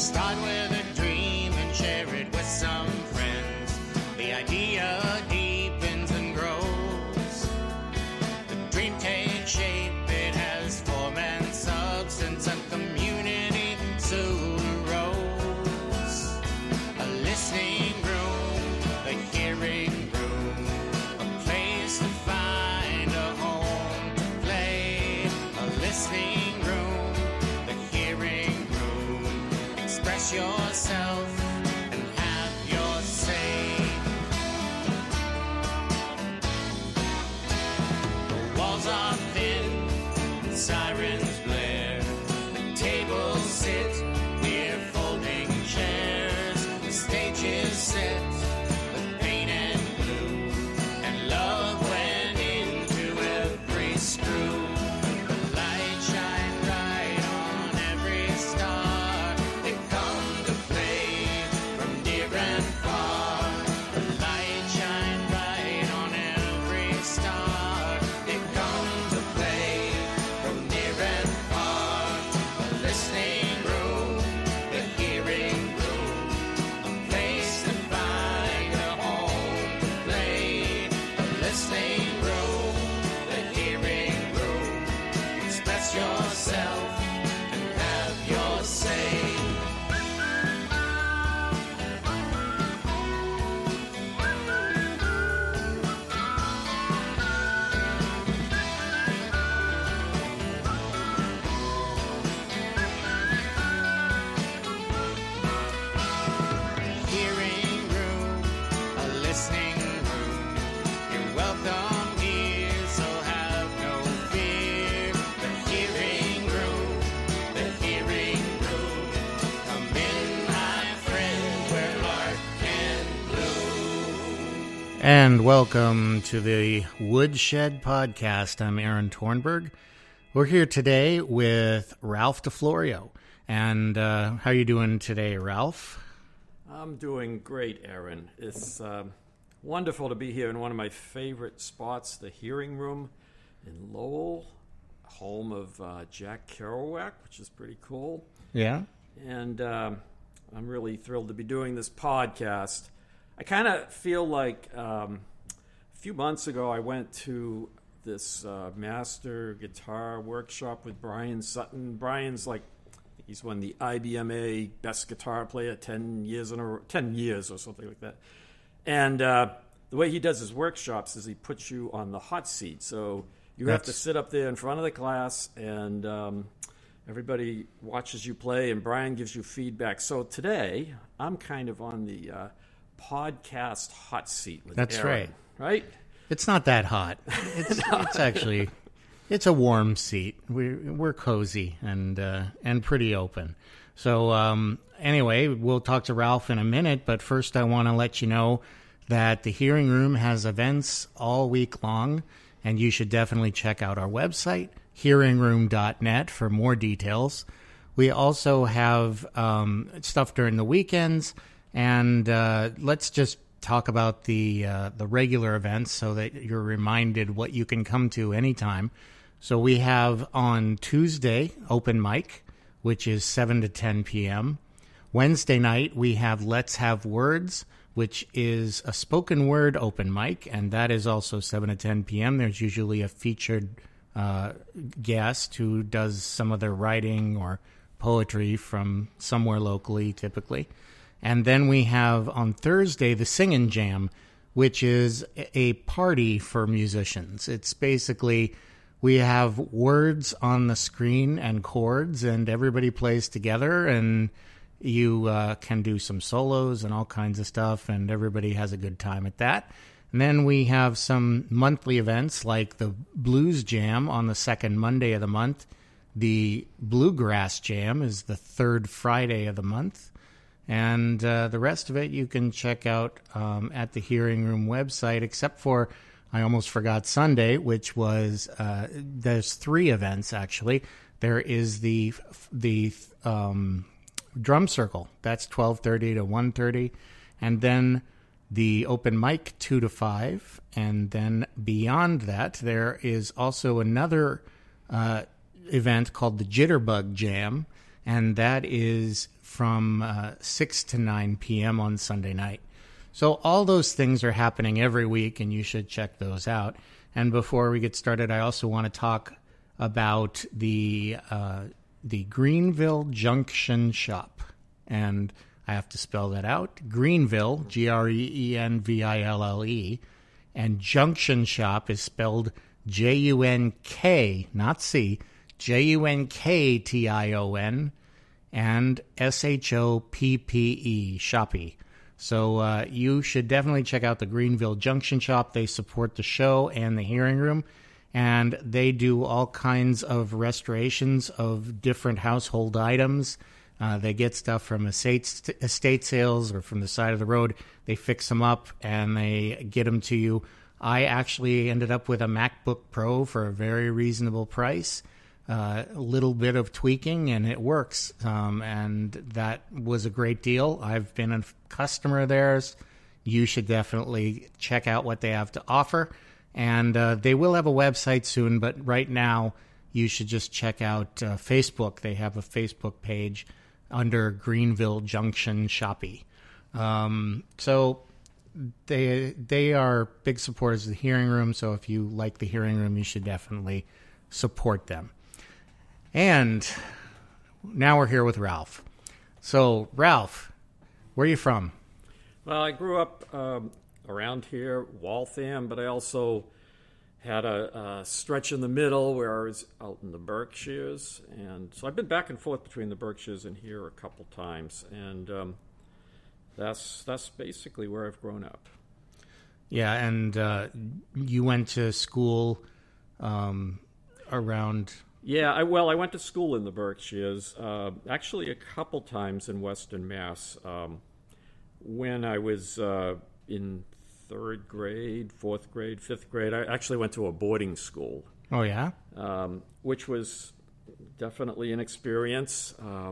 Start with a dream and share it with some friends. The idea deepens and grows. The dream takes shape, it has form and substance, and community soon arose. A listening room, a hearing room, a place to find a home to play. A listening room, the hearing room. Express yourself and have your say. The walls are thin, sirens blare. The tables sit, we're folding chairs. The stage is set, the paint and glue, and love went into every screw. The light shine bright on every star. They come to play from near and far. The light shine bright on every star. They come to play from near and far. A listening room, the hearing room, a place to find a home to play. A listening room, the hearing room. Express yourself and have your say. Hearing room, a listening room. You're welcome here, so have no fear. The hearing room, the hearing room. Come in, my friend, where art can bloom. And welcome to the Woodshed Podcast. I'm Aaron Tornberg. We're here today with Ralph DeFlorio. And how are you doing today, Ralph? I'm doing great, Aaron. It's wonderful to be here in one of my favorite spots, the Hearing Room in Lowell, home of Jack Kerouac, which is pretty cool. Yeah? And I'm really thrilled to be doing this podcast. I kind of feel like a few months ago I went to this master guitar workshop with Brian Sutton. Brian's he's won the IBMA Best Guitar Player 10 years or something like that. And the way he does his workshops is he puts you on the hot seat. So you have to sit up there in front of the class, and everybody watches you play, and Brian gives you feedback. So today, I'm kind of on the podcast hot seat with That's Aaron, right? It's not that hot. It's actually... It's a warm seat. We're cozy and pretty open. So anyway, we'll talk to Ralph in a minute, but first I want to let you know that the Hearing Room has events all week long, and you should definitely check out our website, hearingroom.net, for more details. We also have stuff during the weekends, and let's just talk about the regular events so that you're reminded what you can come to anytime. So we have on Tuesday, open mic, which is 7 to 10 p.m. Wednesday night, we have Let's Have Words, which is a spoken word open mic, and that is also 7 to 10 p.m. There's usually a featured guest who does some of their writing or poetry from somewhere locally, typically. And then we have on Thursday, the Singin' Jam, which is a party for musicians. It's basically... we have words on the screen and chords, and everybody plays together, and you can do some solos and all kinds of stuff, and everybody has a good time at that. And then we have some monthly events like the Blues Jam on the second Monday of the month. The Bluegrass Jam is the third Friday of the month. And the rest of it you can check out at the Hearing Room website, except for... I almost forgot Sunday, which was, there's three events, actually. There is the drum circle. That's 12:30 to 1:30. And then the open mic 2 to 5. And then beyond that, there is also another event called the Jitterbug Jam. and that is from 6 to 9 p.m. on Sunday night. So all those things are happening every week, and you should check those out. And before we get started, I also want to talk about the Greenville Junction Shop. And I have to spell that out. Greenville, Greenville, and Junction Shop is spelled Junk, not C, Junktion, and Shoppe, Shoppe. So you should definitely check out the Greenville Junction Shop. They support the show and the hearing room, and they do all kinds of restorations of different household items. They get stuff from estate sales or from the side of the road. They fix them up, and they get them to you. I actually ended up with a MacBook Pro for a very reasonable price. A little bit of tweaking, and it works. And that was a great deal. I've been a customer of theirs. You should definitely check out what they have to offer. And they will have a website soon, but right now you should just check out Facebook. They have a Facebook page under Greenville Junction Shoppe. So they are big supporters of the hearing room. So if you like the hearing room, you should definitely support them. And now we're here with Ralph. So, Ralph, where are you from? Well, I grew up around here, Waltham, but I also had a stretch in the middle where I was out in the Berkshires. And so I've been back and forth between the Berkshires and here a couple times. And that's basically where I've grown up. Yeah, and you went to school around... Yeah, I went to school in the Berkshires, actually a couple times in Western Mass. When I was in 3rd grade, 4th grade, 5th grade, I actually went to a boarding school. Oh, yeah? Which was definitely an experience.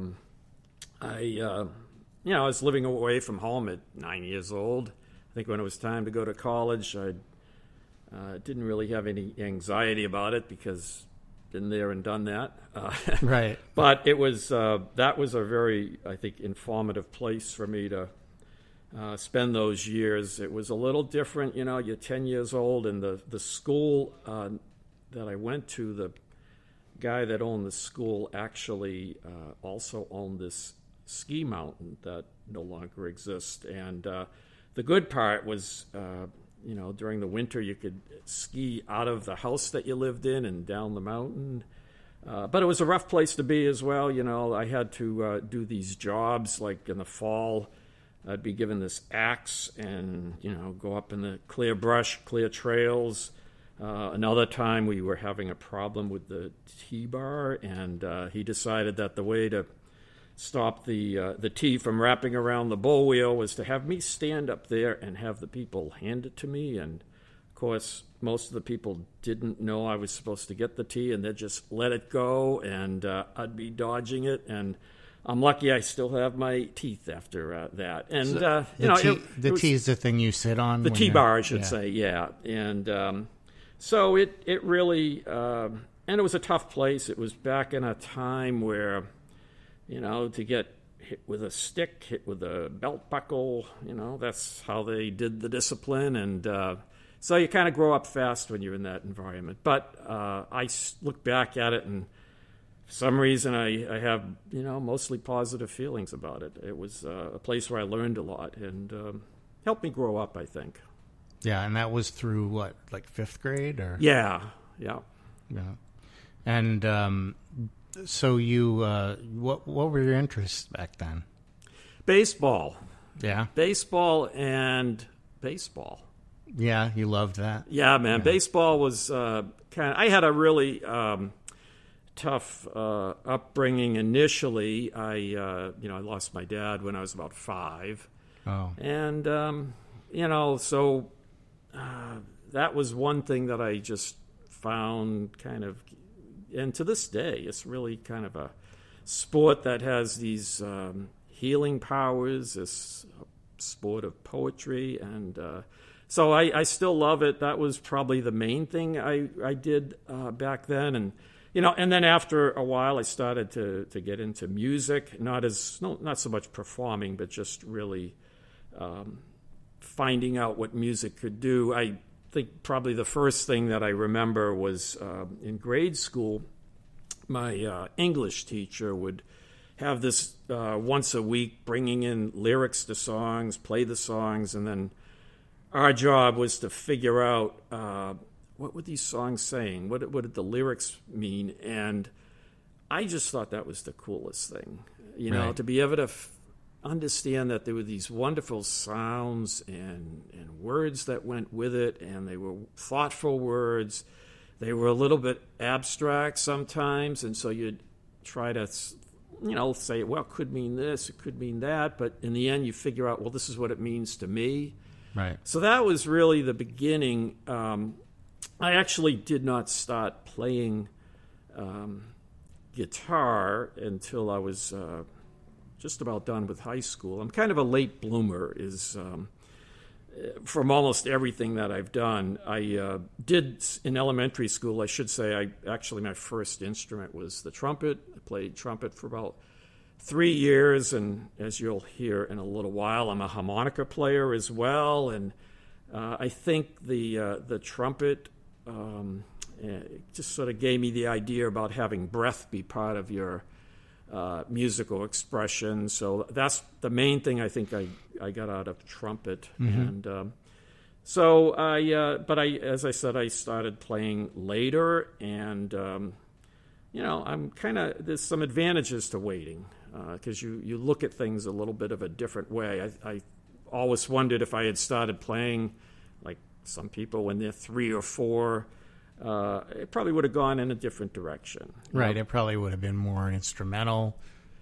I was living away from home at 9 years old. I think when it was time to go to college, I didn't really have any anxiety about it because... been there and done that. Right. But it was that was a very, I think, informative place for me to spend those years. It was a little different, you're 10 years old, and the school that I went to, the guy that owned the school actually also owned this ski mountain that no longer exists. And the good part was... during the winter, you could ski out of the house that you lived in and down the mountain. But it was a rough place to be as well. I had to do these jobs. Like in the fall, I'd be given this axe and, go up in the clear brush, clear trails. Another time we were having a problem with the T-bar, and he decided that the way to stop the T from wrapping around the bull wheel was to have me stand up there and have the people hand it to me. And, of course, most of the people didn't know I was supposed to get the T, and they'd just let it go, and I'd be dodging it. And I'm lucky I still have my teeth after that. And, so the T is the thing you sit on? The T-bar, I should say, yeah. And so it really, and it was a tough place. It was back in a time where... to get hit with a stick, hit with a belt buckle, that's how they did the discipline. And so you kind of grow up fast when you're in that environment. But I look back at it, and for some reason I have, mostly positive feelings about it. It was a place where I learned a lot and helped me grow up, I think. Yeah, and that was through what, like 5th grade? Or Yeah. And... so you, what were your interests back then? Baseball. Yeah? Baseball and baseball. Yeah, you loved that? Yeah, man. Yeah. Baseball was I had a really tough upbringing initially. I lost my dad when I was about 5. Oh. And, so that was one thing that I just found kind of... And to this day, it's really kind of a sport that has these healing powers, this sport of poetry. And so I still love it. That was probably the main thing I did back then. And, and then after a while, I started to get into music, not so much performing, but just really finding out what music could do. I think probably the first thing that I remember was in grade school, my English teacher would have this once a week, bringing in lyrics to songs, play the songs, and then our job was to figure out what were these songs saying? What did the lyrics mean? And I just thought that was the coolest thing, to be able to understand that there were these wonderful sounds and words that went with it, and they were thoughtful words. They were a little bit abstract sometimes, and so you'd try to, say, well, it could mean this, it could mean that, but in the end you figure out, well, this is what it means to me. Right. So that was really the beginning. I actually did not start playing guitar until I was just about done with high school. I'm kind of a late bloomer, from almost everything that I've done. I did in elementary school, I should say, my first instrument was the trumpet. I played trumpet for about 3 years, and as you'll hear in a little while, I'm a harmonica player as well. And I think the trumpet just sort of gave me the idea about having breath be part of your musical expression. So that's the main thing I think I got out of trumpet. Mm-hmm. And so as I said, I started playing later, and I'm there's some advantages to waiting, because you look at things a little bit of a different way. I always wondered if I had started playing like some people when they're 3 or 4, it probably would have gone in a different direction. Right, it probably would have been more instrumental.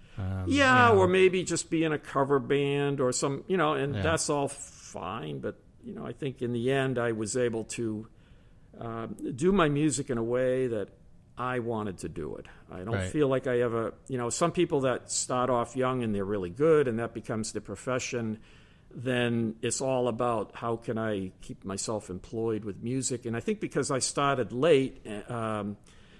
Or maybe just be in a cover band or some, that's all fine. But, I think in the end I was able to do my music in a way that I wanted to do it. I don't feel like I ever, some people that start off young and they're really good and that becomes their profession, then it's all about how can I keep myself employed with music. And I think because I started late, when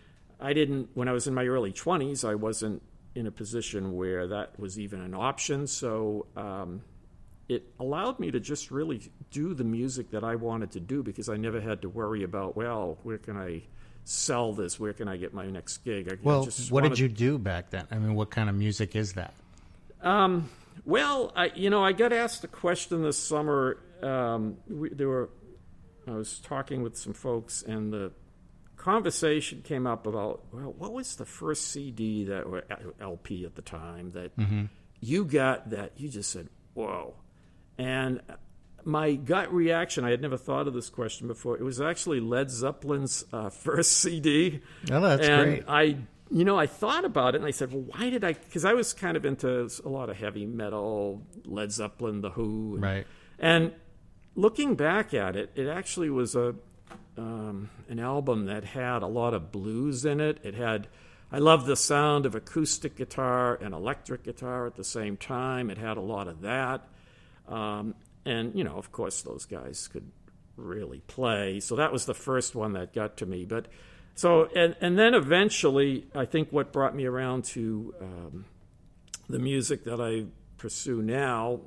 I was in my early 20s, I wasn't in a position where that was even an option. So it allowed me to just really do the music that I wanted to do, because I never had to worry about, well, where can I sell this? Where can I get my next gig? What did you do back then? I mean, what kind of music is that? Well, I got asked a question this summer. I was talking with some folks, and the conversation came up about, well, what was the first CD or LP at the time that you got that you just said, whoa? And my gut reaction, I had never thought of this question before, it was actually Led Zeppelin's first CD. Oh, that's great. I thought about it, and I said, well, why did I? Because I was kind of into a lot of heavy metal, Led Zeppelin, The Who. Right. And looking back at it, it actually was an album that had a lot of blues in it. I loved the sound of acoustic guitar and electric guitar at the same time. It had a lot of that. And, of course, those guys could really play. So that was the first one that got to me. But so, and then eventually, I think what brought me around to the music that I pursue now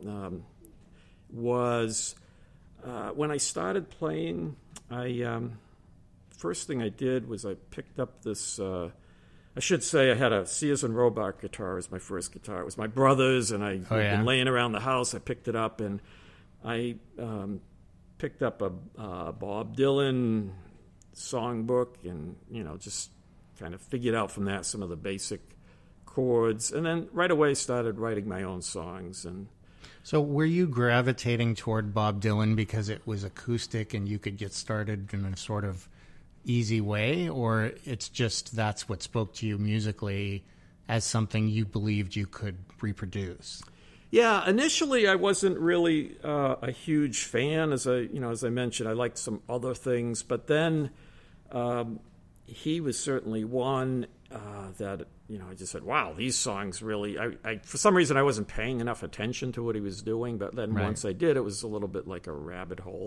was when I started playing. First thing I did was I picked up this. I should say I had a Sears and Roebuck guitar as my first guitar. It was my brother's, and I'd been laying around the house. I picked it up, and I picked up a Bob Dylan songbook, and just kind of figured out from that some of the basic chords, and then right away started writing my own songs. And so were you gravitating toward Bob Dylan because it was acoustic and you could get started in a sort of easy way, or it's just that's what spoke to you musically as something you believed you could reproduce? Yeah, initially I wasn't really a huge fan. As I mentioned, I liked some other things, but then he was certainly one that I just said, wow, these songs really. I for some reason I wasn't paying enough attention to what he was doing, but then once I did, it was a little bit like a rabbit hole.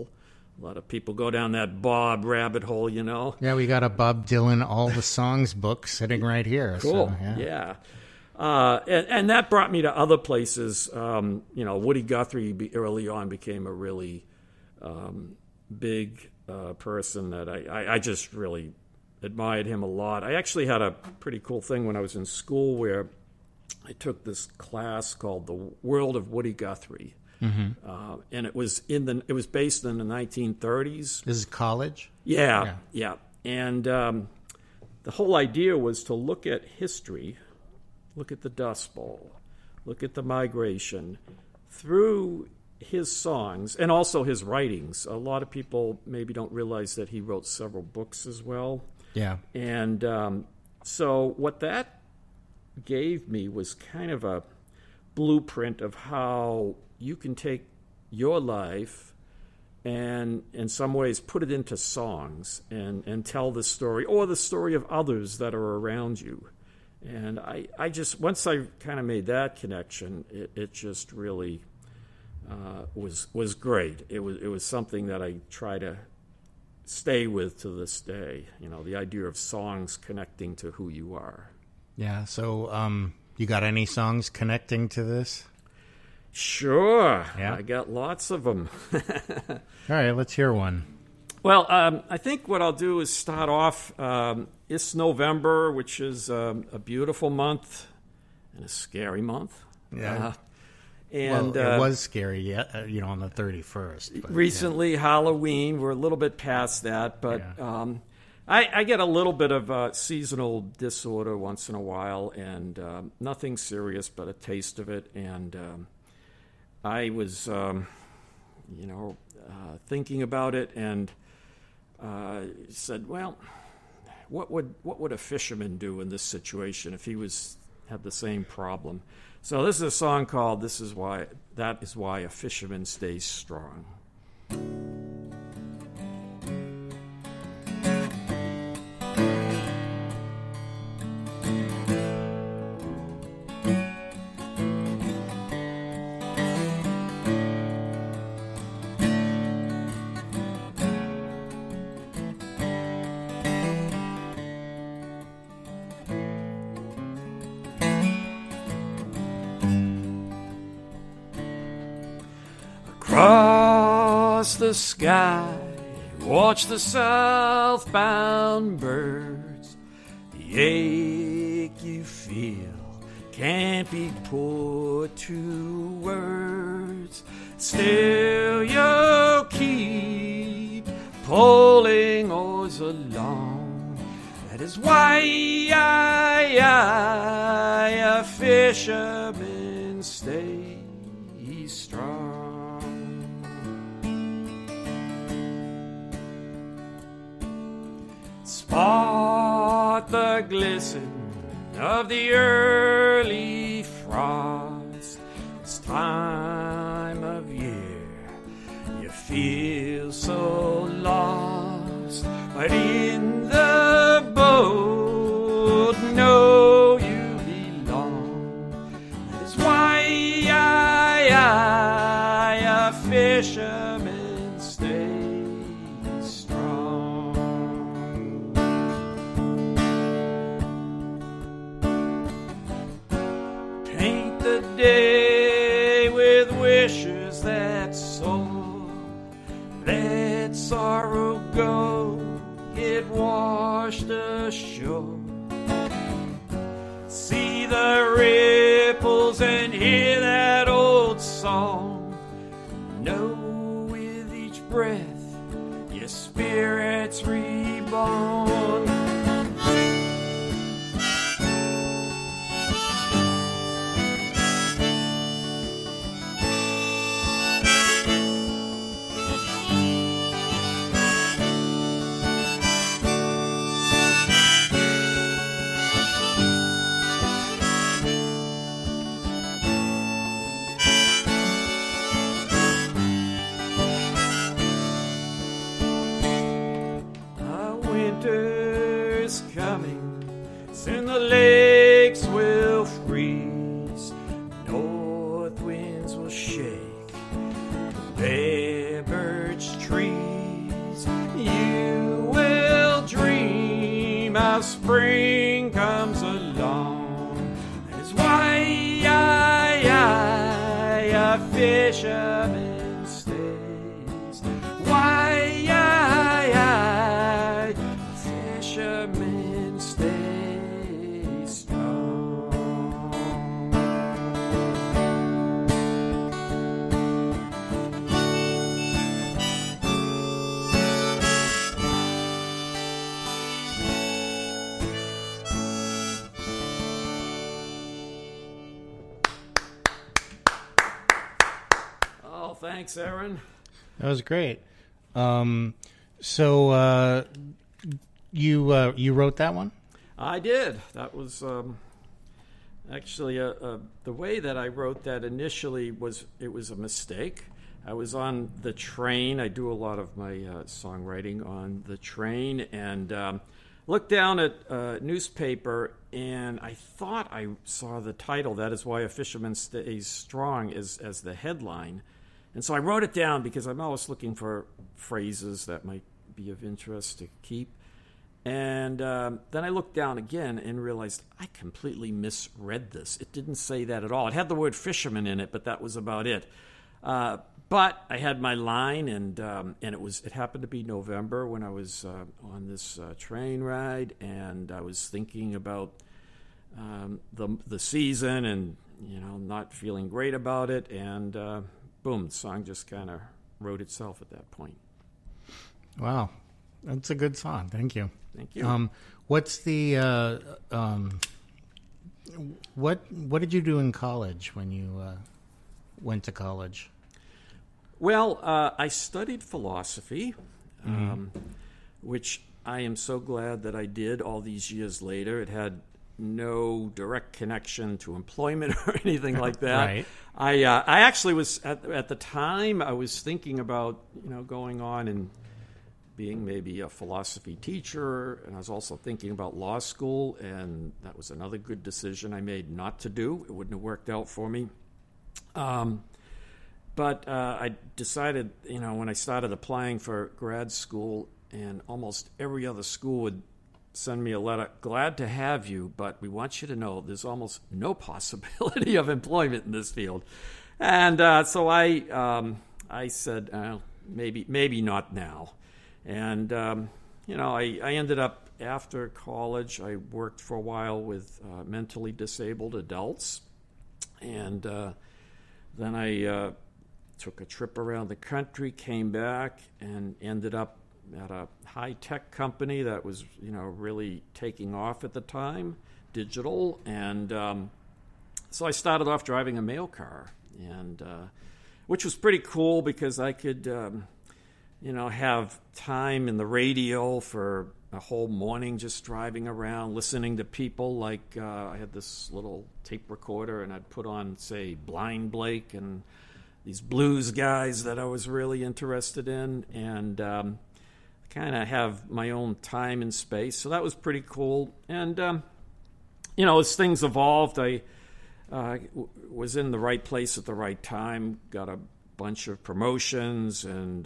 A lot of people go down that Bob rabbit hole, you know. Yeah, we got a Bob Dylan All the Songs book sitting right here. Cool. So, Yeah. And that brought me to other places. Woody Guthrie early on became a really big person that I just really admired him a lot. I actually had a pretty cool thing when I was in school where I took this class called The World of Woody Guthrie. Mm-hmm. And it was based in the 1930s. This is college? Yeah. And the whole idea was to look at history, look at the Dust Bowl, look at the migration through his songs and also his writings. A lot of people maybe don't realize that he wrote several books as well. Yeah. And so what that gave me was kind of a blueprint of how you can take your life and in some ways put it into songs and tell the story or the story of others that are around you. And I just, once I kind of made that connection, it just really was great. It was something that I try to stay with to this day, the idea of songs connecting to who you are. Yeah, so you got any songs connecting to this? Sure. Yeah. I got lots of them. All right, let's hear one. Well, I think what I'll do is start off. It's November, which is a beautiful month and a scary month. Yeah. And it was scary, on the 31st. But, recently, Halloween. We're a little bit past that, but I get a little bit of seasonal disorder once in a while, and nothing serious, but a taste of it. And I was, thinking about it, and said, "Well, what would a fisherman do in this situation if he had the same problem?" So this is a song called "That Is Why a Fisherman Stays Strong." Across the sky, watch the southbound birds. The ache you feel can't be put to words. Still you'll keep pulling oars along. That is why a fisherman stays strong. Spot the glisten of the early frost. This time of year you feel so lost, but in the boat know you belong. That's why a fisherman stays strong. Paint the day with wishes that soar. Let sorrow go, get washed ashore. See the ripples and hear that old song. Know with each breath your spirit's reborn. Winter's coming, soon the lakes will freeze, north winds will shake the bare birch trees. spring comes along. That is why a fisherman stays. Why a fisherman stays strong. Oh, thanks, Aaron. That was great. So you wrote that one? I did. That was actually the way that I wrote that initially was a mistake. I was on the train. I do a lot of my songwriting on the train, and looked down at a newspaper, and I thought I saw the title, "That is why a fisherman stays strong," as the headline. And so I wrote it down because I'm always looking for phrases that might be of interest to keep. And then I looked down again and realized I completely misread this. It didn't say that at all. It had the word fisherman in it, but that was about it. But I had my line, and it happened to be November when I was on this train ride, and I was thinking about the season, and not feeling great about it, and boom, the song just kind of wrote itself at that point. Wow, that's a good song. Thank you. Thank you. What's the what did you do in college when you went to college? Well, I studied philosophy, which I am so glad that I did all these years later. It had no direct connection to employment or anything like that. Right. I actually was at the time I was thinking about going on and being maybe a philosophy teacher, and I was also thinking about law school, and that was another good decision I made not to do. It wouldn't have worked out for me. But I decided, when I started applying for grad school, and almost every other school would send me a letter, "Glad to have you, but we want you to know there's almost no possibility of employment in this field." And so I said, maybe not now. And, I ended up, after college, I worked for a while with mentally disabled adults. And then I took a trip around the country, came back, and ended up at a high-tech company that was, really taking off at the time, digital. And so I started off driving a mail car, and which was pretty cool because I could, have time in the radio for a whole morning just driving around, listening to people. Like I had this little tape recorder, and I'd put on, say, Blind Blake and these blues guys that I was really interested in, and kind of have my own time and space. So that was pretty cool. And, as things evolved, I was in the right place at the right time, got a bunch of promotions, and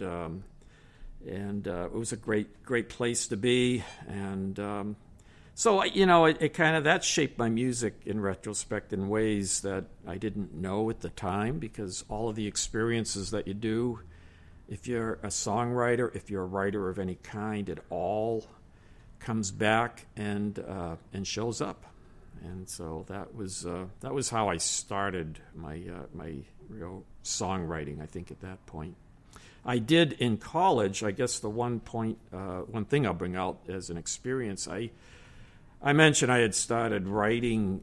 it was a great place to be. And so, it kind of, that shaped my music in retrospect in ways that I didn't know at the time, because all of the experiences that you do, if you're a songwriter, if you're a writer of any kind, it all comes back and shows up. And so that was how I started my real songwriting, I think, at that point. I did in college, I guess the one thing I'll bring out as an experience, I mentioned I had started writing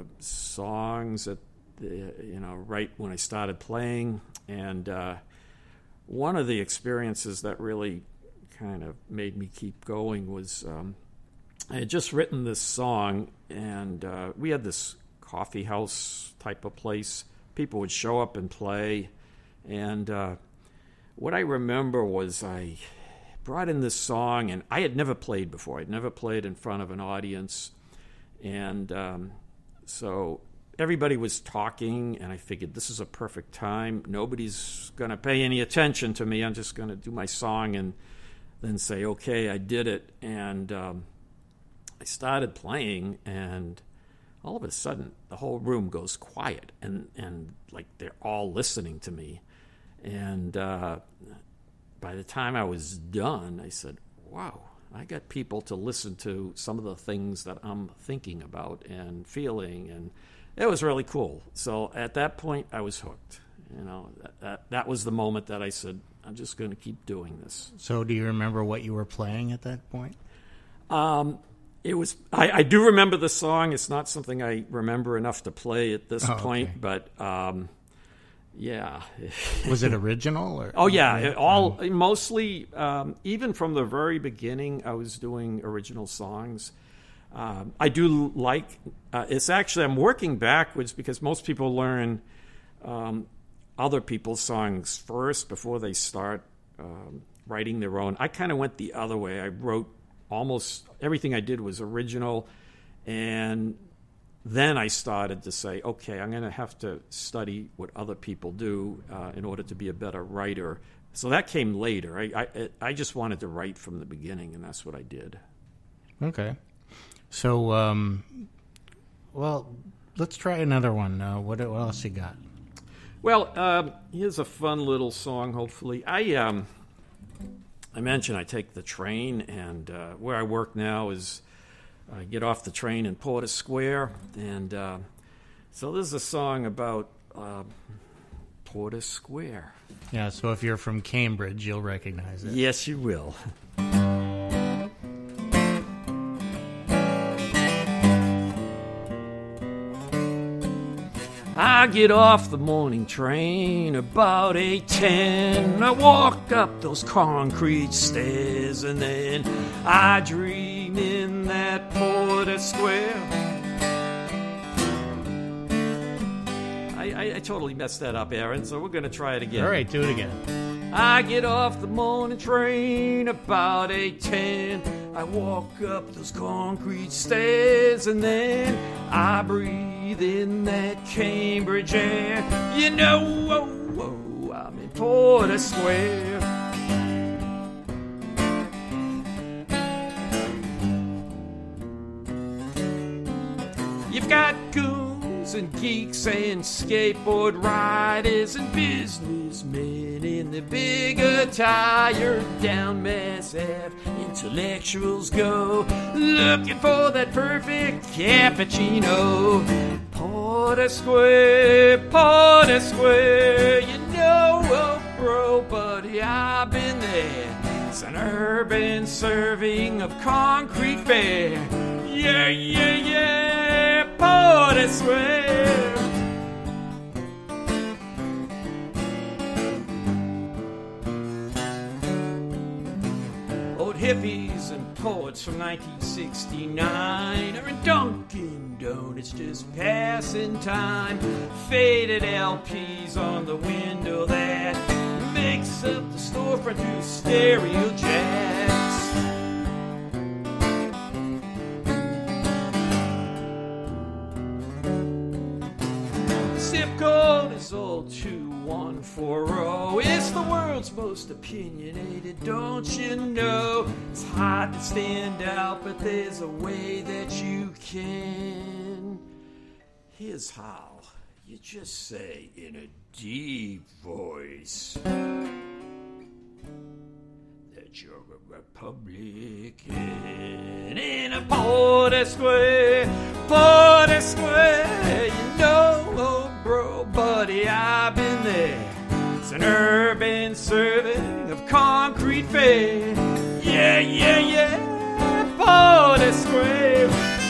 songs right when I started playing, and one of the experiences that really kind of made me keep going was I had just written this song, and we had this coffee house type of place. People would show up and play, and what I remember was I brought in this song, and I had never played before. I'd never played in front of an audience, and so everybody was talking, and I figured this is a perfect time. Nobody's going to pay any attention to me. I'm just going to do my song and then say, okay, I did it. And I started playing, and all of a sudden, the whole room goes quiet, and like they're all listening to me. And by the time I was done, I said, wow, I got people to listen to some of the things that I'm thinking about and feeling, and it was really cool. So at that point, I was hooked. You know, that was the moment that I said, I'm just going to keep doing this. So do you remember what you were playing at that point? It was. I do remember the song. It's not something I remember enough to play at this point, okay. but yeah. Was it original? Or? Oh yeah, mostly. Even from the very beginning, I was doing original songs. I do like. It's actually I'm working backwards because most people learn other people's songs first before they start writing their own. I kind of went the other way. I wrote almost everything I did was original, and then I started to say, okay, I'm going to have to study what other people do in order to be a better writer. So that came later. I just wanted to write from the beginning, and that's what I did. Okay. So, well, let's try another one. What else you got? Well, here's a fun little song, hopefully. I mentioned I take the train, and where I work now is I get off the train in Porter Square, and so this is a song about Porter Square. Yeah, so if you're from Cambridge, you'll recognize it. Yes, you will. I get off the morning train about 8:10. I walk up those concrete stairs, and then I dream in that Porter Square. I totally messed that up, Aaron, so we're going to try it again. All right, do it again. I get off the morning train about 8:10. I walk up those concrete stairs, and then I breathe in that Cambridge air. You know, I'm in Porter Square. You've got goons and geeks and skateboard riders and businessmen in the big attire. Down Mass Ave, intellectuals go looking for that perfect cappuccino. Porter Square, you know, oh bro, buddy, I've been there. It's an urban serving of concrete fare. Yeah, Porter Square. Old hippies and poets from 1969 are in Dunkin' Donuts just passing time. Faded LPs on the window that makes up the storefront to stereo jacks. Zip code is all 2140. It's the world's most opinionated, don't you know? It's hard to stand out, but there's a way that you can. Here's how. You just say in a deep voice that you're a Republican in a Porter Square, you know, oh bro, buddy, I've been there. It's an urban serving of concrete fare. Yeah, Porter Square.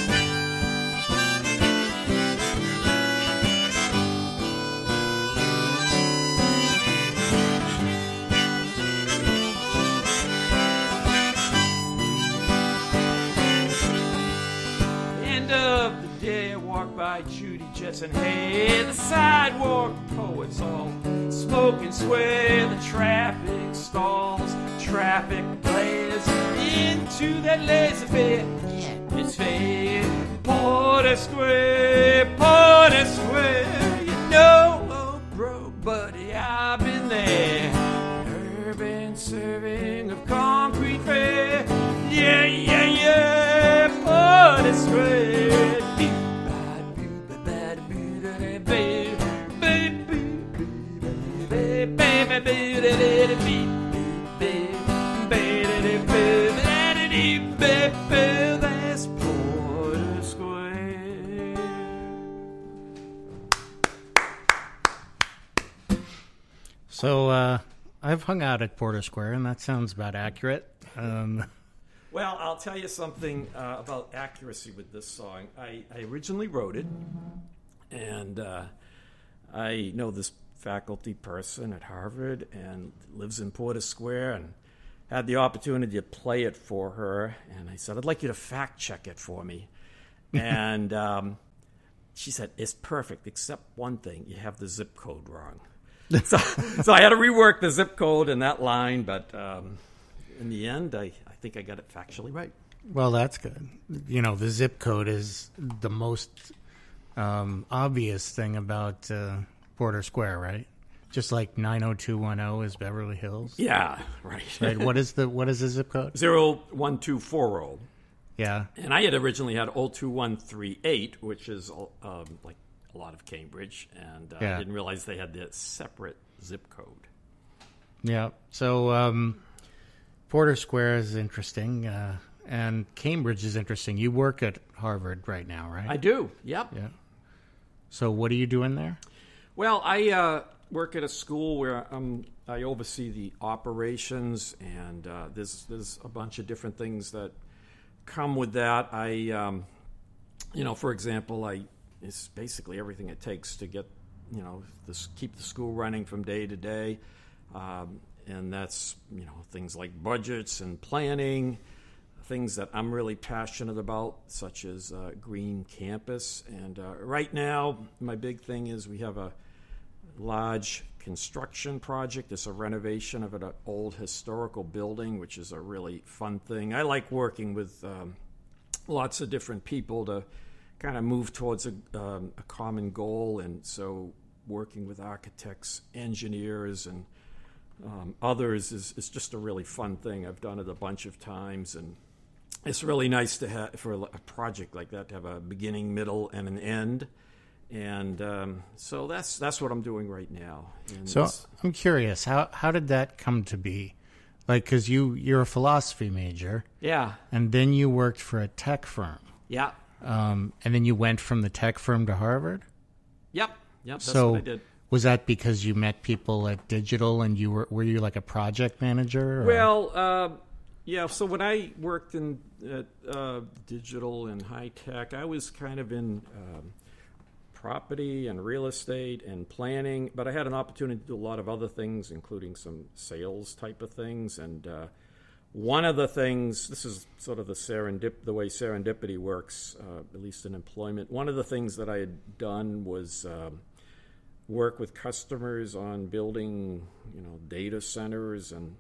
By Judy Jetson, hey, the sidewalk poets all smoke and swear. The traffic stalls, traffic blares into that laissez-faire atmosphere. Porter Square, you know, oh bro, buddy, I've been there. Urban serving of concrete fare. Yeah, Porter square. That's Porter Square. So I've hung out at Porter Square, and that sounds about accurate. Well, I'll tell you something about accuracy with this song. I originally wrote it, and I know this faculty person at Harvard and lives in Porter Square, and had the opportunity to play it for her. And I said, I'd like you to fact check it for me. And she said, it's perfect, except one thing. You have the zip code wrong. So I had to rework the zip code in that line, but in the end, I think I got it factually right. Well, that's good. You know, the zip code is the most obvious thing about Porter Square, right? Just like 90210 is Beverly Hills. Yeah, right. Right. What is the zip code? 01240. Yeah. And I had originally had 02138, which is like a lot of Cambridge, and I didn't realize they had the separate zip code. Yeah. So Porter Square is interesting, and Cambridge is interesting. You work at Harvard right now, right? I do. Yep. Yeah. So what are you doing there? Well, I work at a school where I oversee the operations, and there's a bunch of different things that come with that. For example, it's basically everything it takes to get, keep the school running from day to day. And that's, things like budgets and planning, things that I'm really passionate about, such as Green Campus. And right now, my big thing is we have a large construction project. It's a renovation of an old historical building, which is a really fun thing. I like working with lots of different people to kind of move towards a common goal. And so working with architects, engineers, and others is just a really fun thing. I've done it a bunch of times, and it's really nice to have, for a project like that, to have a beginning, middle, and an end. And so that's what I'm doing right now. And so I'm curious, how did that come to be? Like, because you're a philosophy major. Yeah. And then you worked for a tech firm. Yeah. And then you went from the tech firm to Harvard? Yep, that's so what I did. Was that because you met people at Digital and were you like a project manager? Or? Well, yeah, so when I worked in Digital and high tech, I was kind of in property and real estate and planning, but I had an opportunity to do a lot of other things, including some sales type of things. And one of the things, this is sort of the way serendipity works, at least in employment. One of the things that I had done was work with customers on building, data centers, and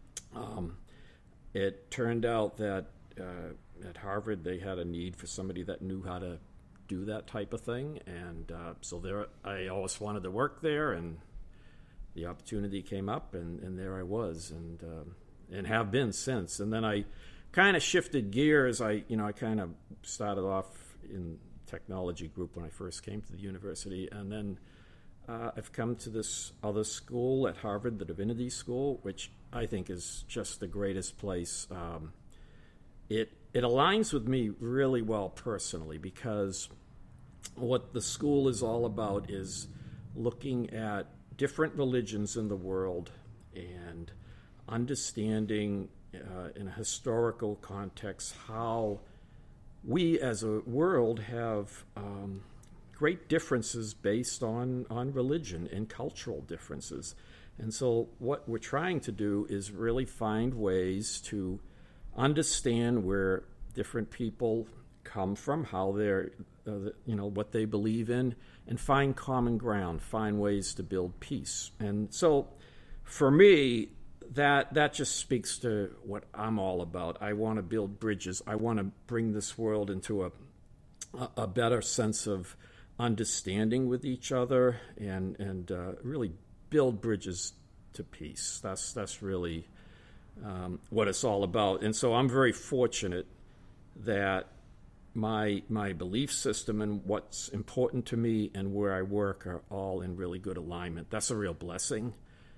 it turned out that at Harvard they had a need for somebody that knew how to do that type of thing, and so there I always wanted to work there, and the opportunity came up, and there I was, and have been since. And then I kind of shifted gears. I kind of started off in technology group when I first came to the university, and then I've come to this other school at Harvard, the Divinity School, which I think is just the greatest place. It aligns with me really well personally, because what the school is all about is looking at different religions in the world and understanding in a historical context how we as a world have great differences based on religion and cultural differences. And so what we're trying to do is really find ways to understand where different people come from, how they're, what they believe in, and find common ground, find ways to build peace. And so for me, that just speaks to what I'm all about. I want to build bridges. I want to bring this world into a better sense of understanding with each other, and really build bridges to peace. That's really what it's all about. And so I'm very fortunate that my belief system and what's important to me and where I work are all in really good alignment. That's a real blessing,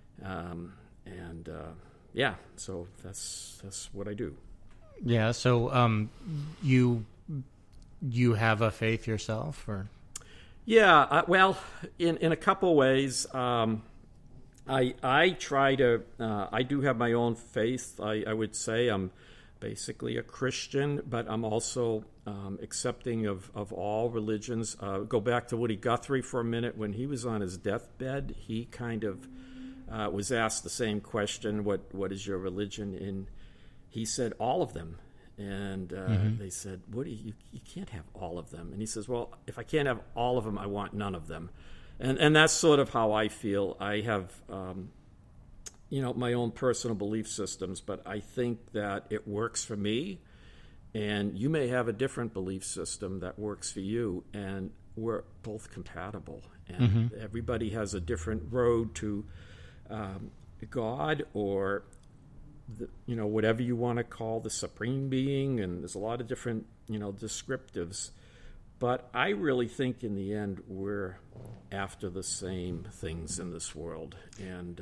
so that's what I do. Yeah. So you have a faith yourself, or? Yeah. Well, in a couple ways. I try to. I do have my own faith. I would say I'm basically a Christian, but I'm also accepting of all religions. Go back to Woody Guthrie for a minute. When he was on his deathbed, he kind of was asked the same question, what is your religion? And he said, all of them. And they said, Woody, you can't have all of them. And he says, well, if I can't have all of them, I want none of them. And that's sort of how I feel. I have my own personal belief systems, but I think that it works for me, and you may have a different belief system that works for you, and we're both compatible. And everybody has a different road to God, or whatever you want to call the supreme being, and there's a lot of different descriptives. But I really think in the end we're after the same things in this world. And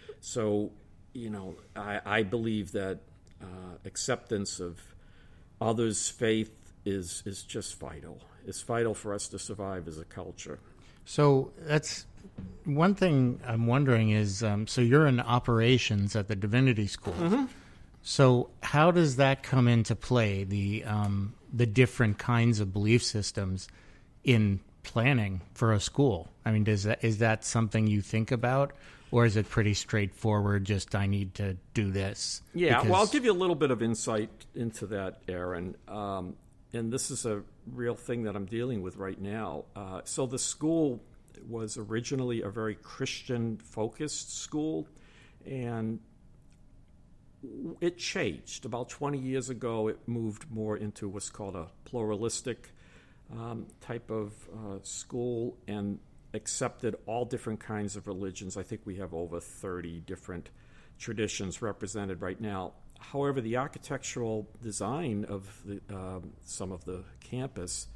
I believe that acceptance of others' faith is just vital. It's vital for us to survive as a culture. So that's one thing I'm wondering is, so you're in operations at the Divinity School. Mm-hmm. So how does that come into play, the different kinds of belief systems in planning for a school? I mean, is that something you think about, or is it pretty straightforward, just I need to do this? Yeah, well, I'll give you a little bit of insight into that, Aaron. And this is a real thing that I'm dealing with right now. So the school was originally a very Christian-focused school, and it changed. About 20 years ago, it moved more into what's called a pluralistic type of school and accepted all different kinds of religions. I think we have over 30 different traditions represented right now. However, the architectural design of some of the campus,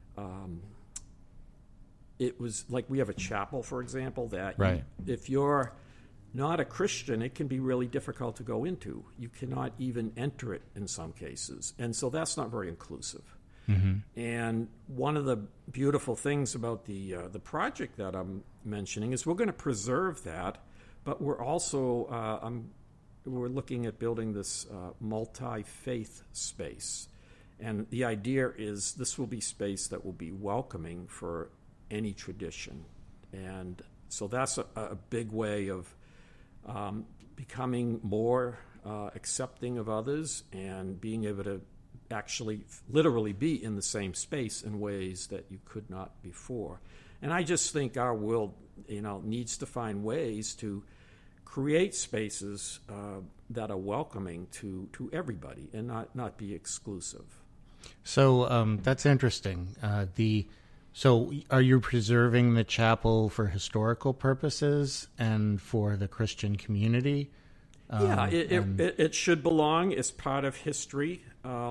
it was like we have a chapel, for example, that right. If you're not a Christian, it can be really difficult to go into. You cannot even enter it in some cases. And so that's not very inclusive. Mm-hmm. And one of the beautiful things about the project that I'm mentioning is we're going to preserve that, but we're also we're looking at building this multi-faith space. And the idea is this will be space that will be welcoming for any tradition. And so that's a big way of becoming more accepting of others and being able to actually literally be in the same space in ways that you could not before. And I just think our world, needs to find ways to create spaces that are welcoming to everybody and not be exclusive. So that's interesting. So are you preserving the chapel for historical purposes and for the Christian community? It should belong as part of history.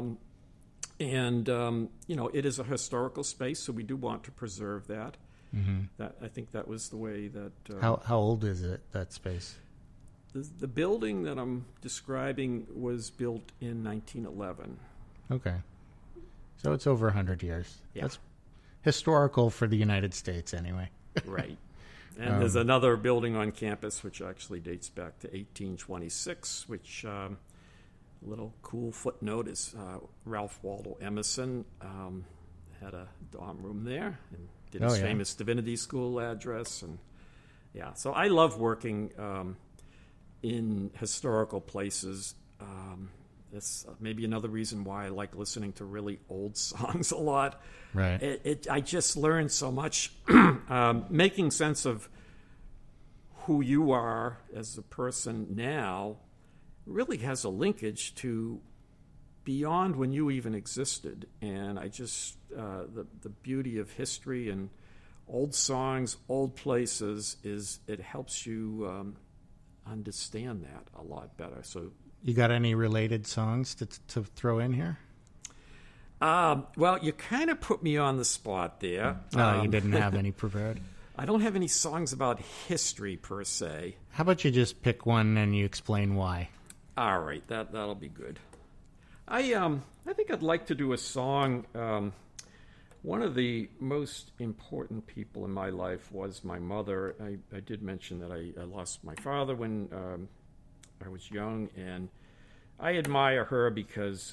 It is a historical space, so we do want to preserve that. Mm-hmm. I think that was the way that... How old is it, that space? The building that I'm describing was built in 1911. Okay. So it's over 100 years. Yeah. That's historical for the United States, anyway. Right. And there's another building on campus which actually dates back to 1826, which... little cool footnote is Ralph Waldo Emerson had a dorm room there and did his famous Divinity School address. And so I love working in historical places. That's maybe another reason why I like listening to really old songs a lot. Right. I just learned so much making sense of who you are as a person now. Really has a linkage to beyond when you even existed. And I just, the beauty of history and old songs, old places, is it helps you understand that a lot better. So, you got any related songs to throw in here? Well, you kind of put me on the spot there. Oh, you didn't have any prepared? I don't have any songs about history per se. How about you just pick one and you explain why? All right, that'll be good. I think I'd like to do a song. One of the most important people in my life was my mother. I did mention that I lost my father when I was young, and I admire her because,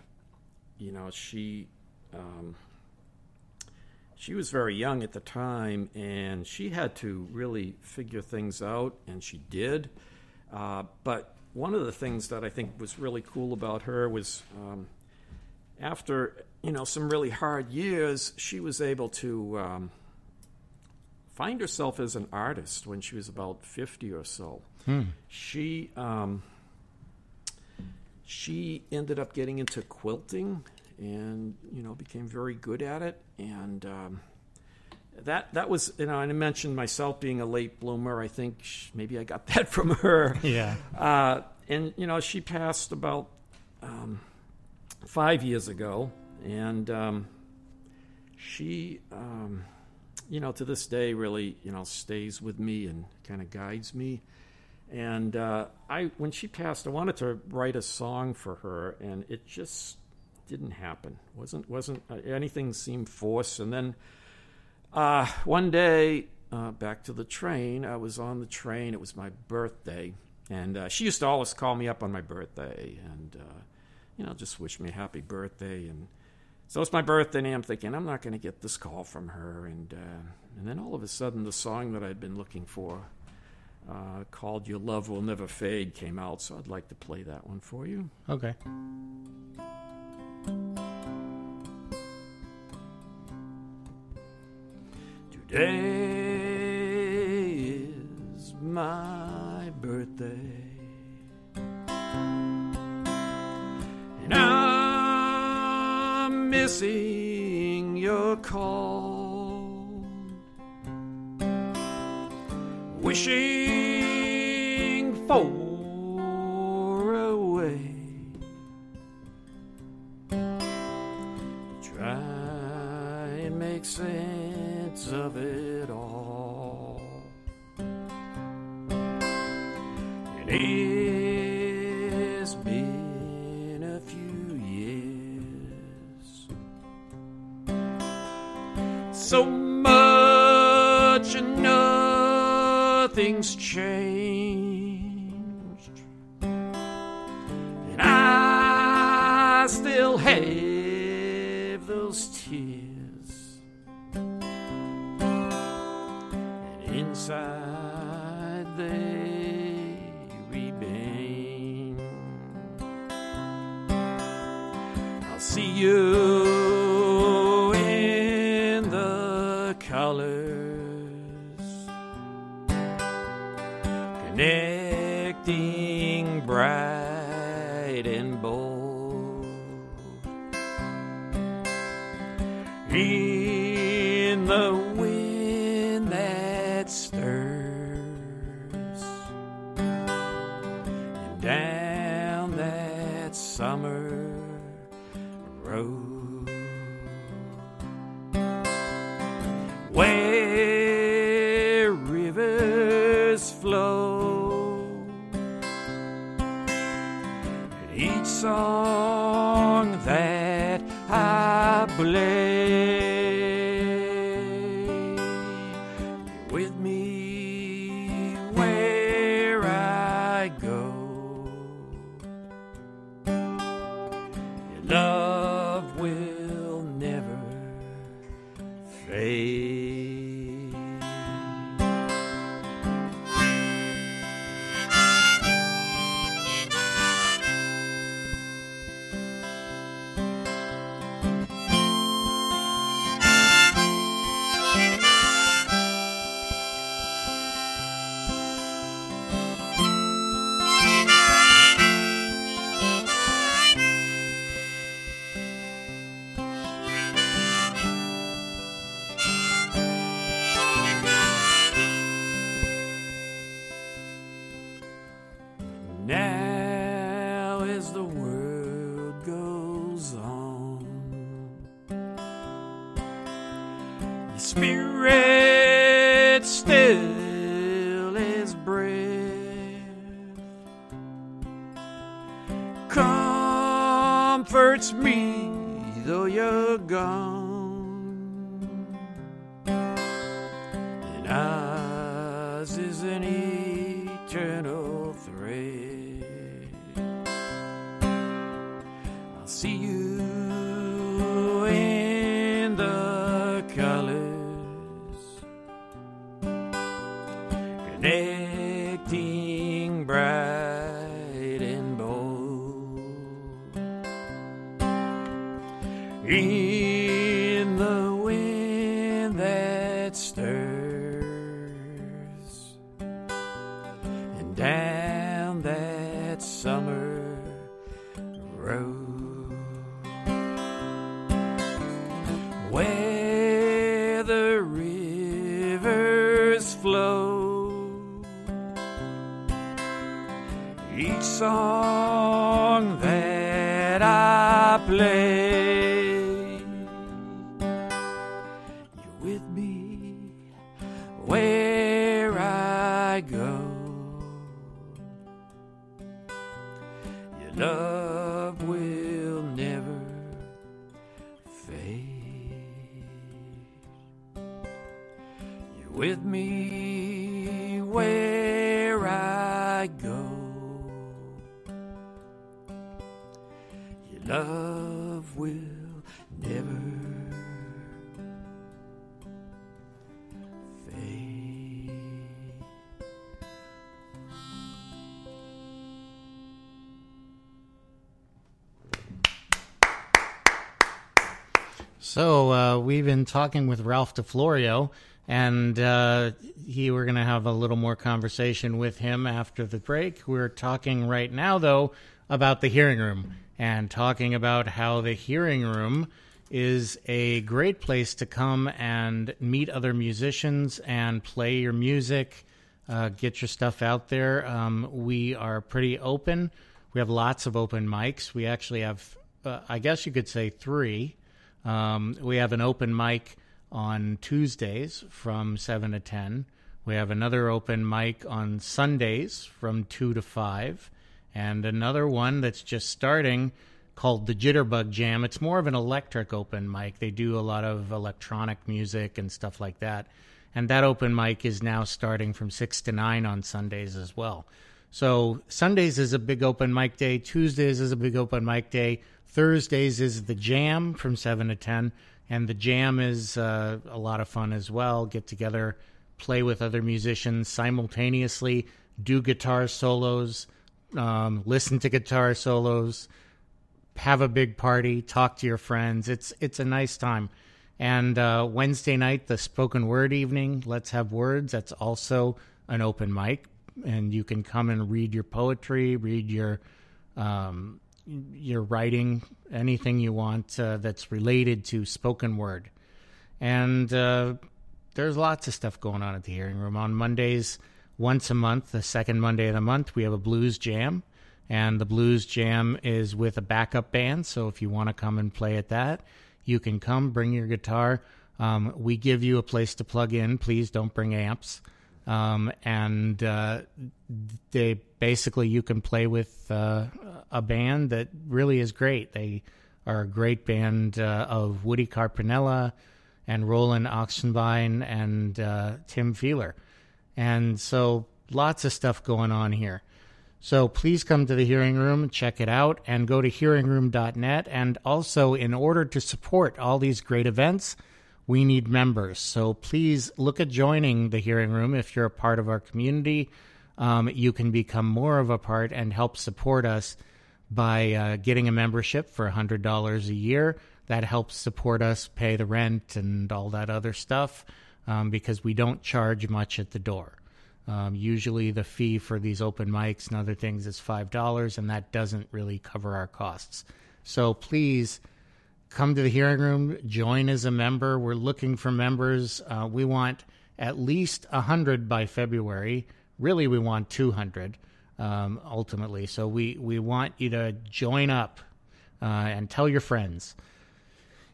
she was very young at the time, and she had to really figure things out, and she did. But one of the things that I think was really cool about her was after, some really hard years, she was able to find herself as an artist when she was about 50 or so. She ended up getting into quilting and, became very good at it. And that was, and I mentioned myself being a late bloomer. I think maybe I got that from her. Yeah. And, she passed about 5 years ago. And she, to this day really, stays with me and kind of guides me. And when she passed, I wanted to write a song for her, and it just didn't happen. Wasn't anything seemed forced. And then one day, back to the train, I was on the train. It was my birthday, and she used to always call me up on my birthday, and just wish me a happy birthday. And so it's my birthday, and I'm thinking I'm not going to get this call from her. And then all of a sudden, the song that I'd been looking for, called "Your Love Will Never Fade," came out. So I'd like to play that one for you. Okay. Today is my birthday, and I'm missing your call, wishing for a way to try and make sense of it all. It's been a few years, so much and nothing's changed, and I still have those tears, and inside they remain. I'll see you in the colors, connecting bright and bold, in the wind that stirs, and down that summer road, where rivers flow, and each song that I play, you're with me where I go. Your love will never fade. Spirit still is breath, comforts me though you're gone, and ours is an eternal thread. I'll see you in the colors, connecting bright and bold in the wind that stirs, and down that summer road where the rivers flow. Each song that I play, you're with me where I go. Your love will never fade. You're with me where I go. Your love will never fade. So we've been talking with Ralph DeFlorio, and we're going to have a little more conversation with him after the break. We're talking right now, though, about the Hearing Room, and talking about how the Hearing Room is a great place to come and meet other musicians and play your music, get your stuff out there. We are pretty open. We have lots of open mics. We actually have, I guess you could say, 3. We have an open mic on Tuesdays from 7 to 10. We have another open mic on Sundays from 2 to 5. And another one that's just starting called the Jitterbug Jam. It's more of an electric open mic. They do a lot of electronic music and stuff like that. And that open mic is now starting from 6 to 9 on Sundays as well. So Sundays is a big open mic day. Tuesdays is a big open mic day. Thursdays is the Jam from 7 to 10. And the Jam is a lot of fun as well. Get together, play with other musicians simultaneously, do guitar solos, listen to guitar solos, have a big party, talk to your friends. It's a nice time. And Wednesday night, the spoken word evening, Let's Have Words. That's also an open mic, and you can come and read your poetry, read your writing, anything you want that's related to spoken word. And there's lots of stuff going on at the Hearing Room. On Mondays, once a month, the second Monday of the month, we have a blues jam. And the blues jam is with a backup band. So if you want to come and play at that, you can come, bring your guitar. We give you a place to plug in. Please don't bring amps. And they basically, you can play with a band that really is great. They are a great band of Woody Carpinella and Roland Oxenbein and Tim Feeler. And so lots of stuff going on here. So please come to the Hearing Room, check it out, and go to hearingroom.net. And also, in order to support all these great events, we need members. So please look at joining the Hearing Room. If you're a part of our community, you can become more of a part and help support us by getting a membership for $100 a year. That helps support us pay the rent and all that other stuff, because we don't charge much at the door. Usually the fee for these open mics and other things is $5, and that doesn't really cover our costs. So please come to the Hearing Room, join as a member. We're looking for members. We want at least 100 by February. Really, we want 200 ultimately. So we want you to join up and tell your friends.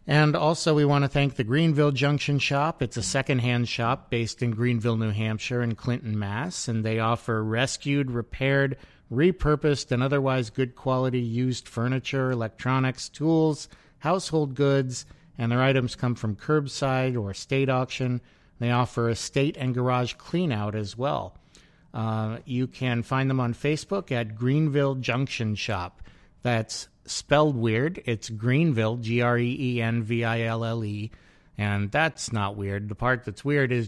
And also, we want to thank the Greenville Junction Shop. It's a secondhand shop based in Greenville, New Hampshire, and Clinton, Mass. And they offer rescued, repaired, repurposed, and otherwise good quality used furniture, electronics, tools, household goods, and their items come from curbside or estate auction. They offer estate and garage clean-out as well. You can find them on Facebook at Greenville Junction Shop. That's spelled weird. It's Greenville, Greenville, and that's not weird. The part that's weird is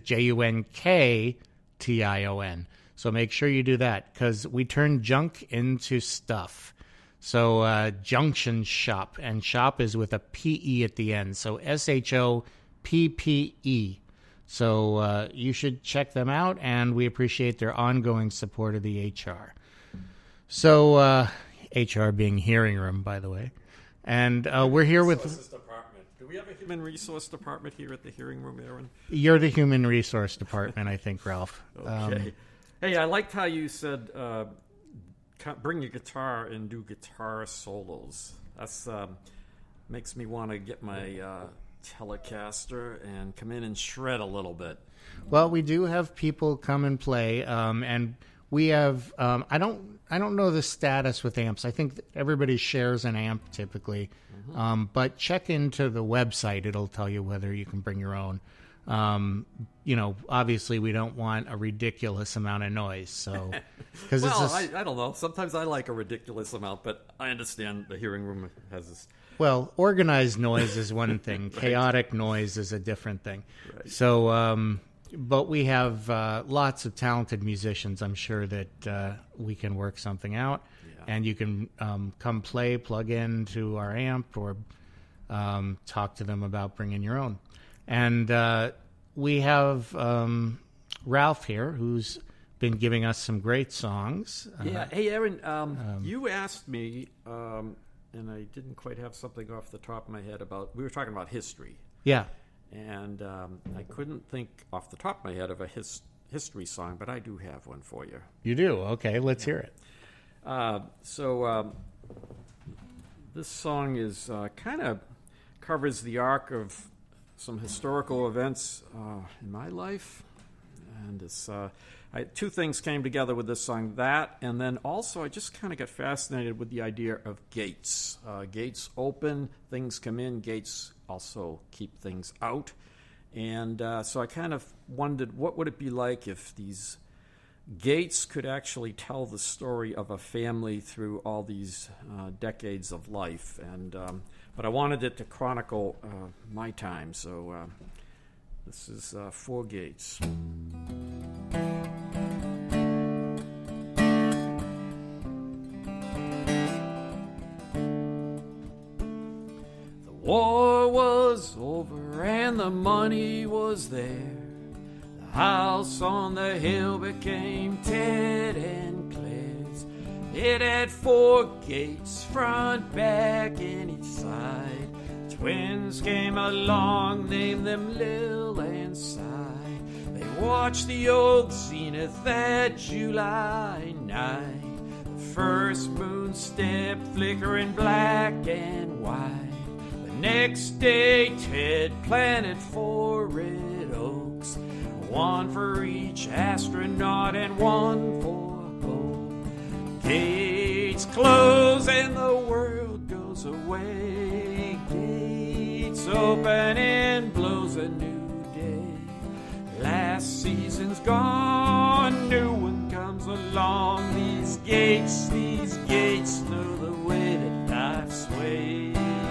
Junktion. So make sure you do that, because we turn junk into stuff. So Junction Shop, and shop is with a P-E at the end, so SHOPPE. So you should check them out, and we appreciate their ongoing support of the HR. So HR being hearing room, by the way. And we're here with... Department. Do we have a human resource department here at the hearing room, Aaron? You're the human resource department, I think, Ralph. Okay. Hey, I liked how you said bring your guitar and do guitar solos. That's makes me want to get my Telecaster and come in and shred a little bit. Well, we do have people come and play, and we have I don't know the status with amps. I think everybody shares an amp typically, but check into the website. It'll tell you whether you can bring your own. Obviously we don't want a ridiculous amount of noise. So, I don't know. Sometimes I like a ridiculous amount, but I understand the hearing room has this. Well, organized noise is one thing. Right. Chaotic noise is a different thing. Right. So, but we have lots of talented musicians. I'm sure that we can work something out, and you can come play, plug into our amp, or talk to them about bringing your own. And we have Ralph here, who's been giving us some great songs. Hey, Aaron, you asked me, and I didn't quite have something off the top of my head we were talking about history. Yeah. And I couldn't think off the top of my head of a history song, but I do have one for you. You do? Okay, let's hear it. This song is kind of covers the arc of some historical events in my life, and it's two things came together with this song. That, and then also I just kind of got fascinated with the idea of gates. Gates open, things come in. Gates also keep things out, and so I kind of wondered what would it be like if these gates could actually tell the story of a family through all these decades of life, and but I wanted it to chronicle my time, so this is Four Gates. The war was over and the money was there. The house on the hill became Ted and Claire's. It had 4 gates, front, back, and each side. Twins came along, named them Lil and Cy. They watched the old zenith that July night. The first moon stepped flickering black and white. The next day Ted planted 4 red oaks, 1 for each astronaut and 1 for both. Gates close and the world goes away. Gates open and blows a new day. Last season's gone, new one comes along. These gates know the way that life sways.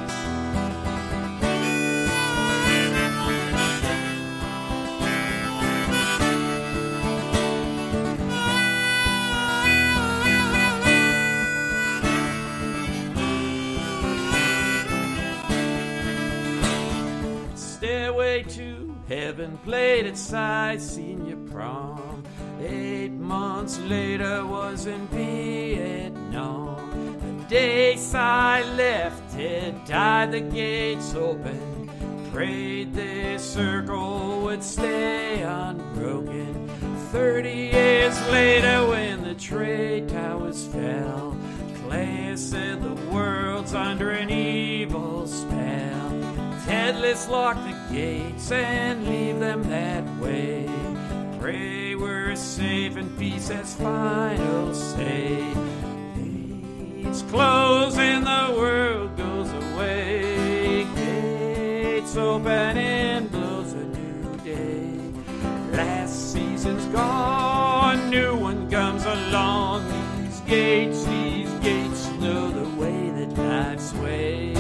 Stairway to Heaven played at Cy Senior Prom. 8 months later was in Vietnam. The day Cy left, Ted tied the gates open. Prayed this circle would stay unbroken. 30 years later when the trade towers fell, Claire said the world's under an evil spell. Ted, let's lock the gates and leave them that way. Pray we're safe and peace has final say. Gates close and the world goes away. Gates open and blows a new day. Last season's gone, new one comes along. These gates know the way that life sways.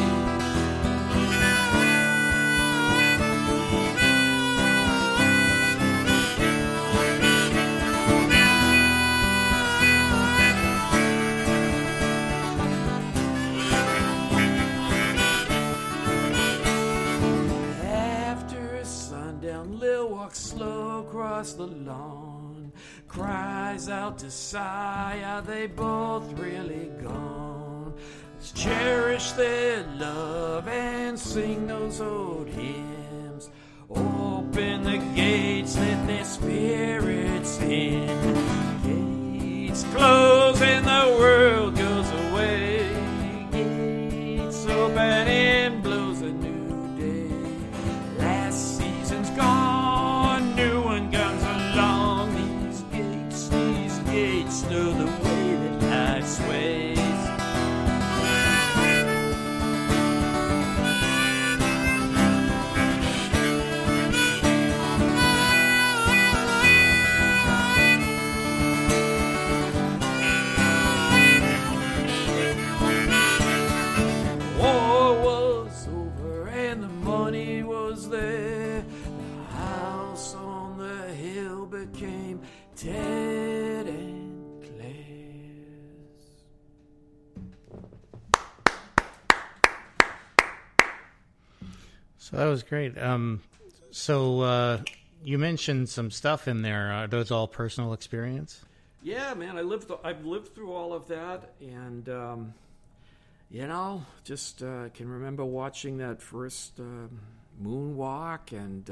Lil walks slow across the lawn, cries out to sigh, are they both really gone? Let's cherish their love and sing those old hymns. Open the gates, let their spirits in. Gates close and the world goes away. Gates open and blows a new day. Last season's gone, new one comes along. These gates know the way that life sways. War was over and the money was there. The house on the hill became Ted and Claire's. So that was great. So you mentioned some stuff in there. Are those all personal experience? Yeah, man, I've lived through all of that, and just can remember watching that first moonwalk, and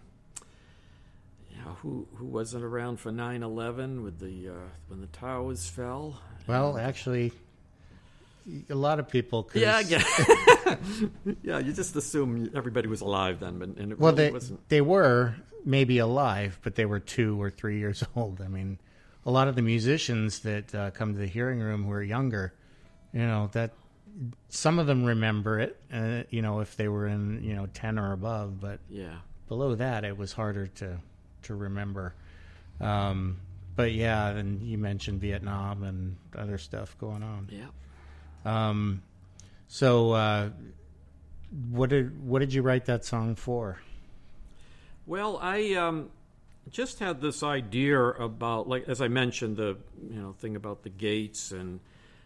who wasn't around for 9/11 with the when the towers fell? Well, actually, a lot of people. Yeah, yeah. You just assume everybody was alive then, and it Well, really wasn't. they were maybe alive, but they were 2 or 3 years old. I mean, a lot of the musicians that come to the hearing room who are younger, that some of them remember it, if they were in, 10 or above, but Yeah. below that, it was harder to remember. But yeah, and you mentioned Vietnam and other stuff going on. Yeah. So, what did you write that song for? Well, I just had this idea about, like, as I mentioned, the thing about the gates, and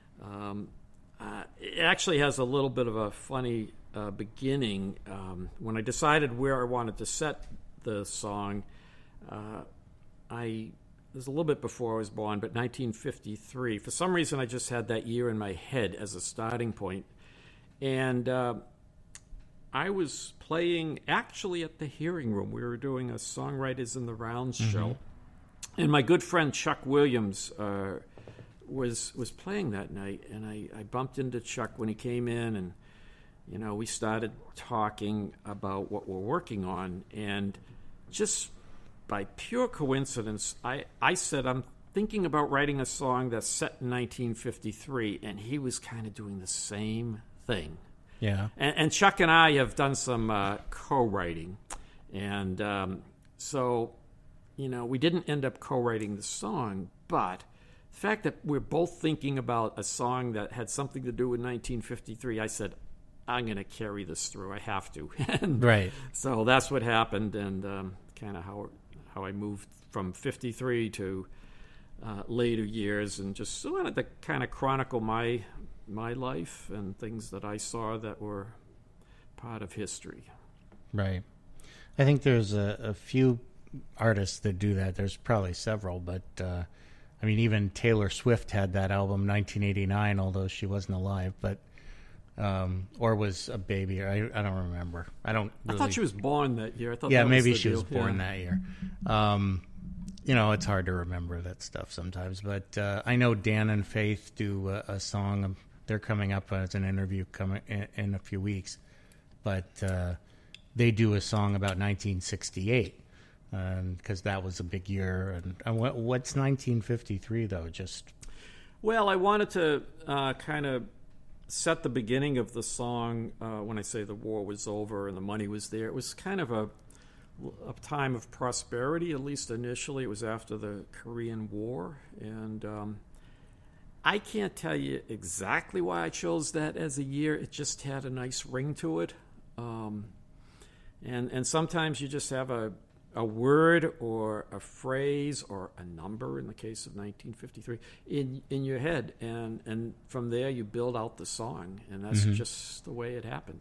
it actually has a little bit of a funny beginning. When I decided where I wanted to set the song, it was a little bit before I was born, but 1953. For some reason, I just had that year in my head as a starting point. And I was playing actually at the hearing room. We were doing a Songwriters in the Rounds show. And my good friend Chuck Williams was playing that night. And I bumped into Chuck when he came in, and we started talking about what we're working on. And just by pure coincidence, I said, I'm thinking about writing a song that's set in 1953, and he was kind of doing the same thing. Yeah. And Chuck and I have done some co-writing. And so, we didn't end up co-writing the song, but the fact that we're both thinking about a song that had something to do with 1953, I said, I'm going to carry this through. I have to. And Right. so that's what happened, and kind of how I moved from 53 to later years, and just wanted to kind of chronicle my life and things that I saw that were part of history. Right. I think there's a few artists that do that. There's probably several, but even Taylor Swift had that album 1989, although she wasn't alive, but or was a baby. I don't remember. I thought she was born that year. I thought maybe she deal. was born that year. It's hard to remember that stuff sometimes, but I know Dan and Faith do a song. They're coming up as an interview coming in a few weeks, but they do a song about 1968 because that was a big year. And what's 1953 though? Just Well, I wanted to kind of set the beginning of the song when I say the war was over and the money was there. It was kind of a time of prosperity, at least initially. It was after the Korean War. And I can't tell you exactly why I chose that as a year. It just had a nice ring to it. And sometimes you just have a word or a phrase or a number, in the case of 1953, in your head, and from there you build out the song, and that's just the way it happened.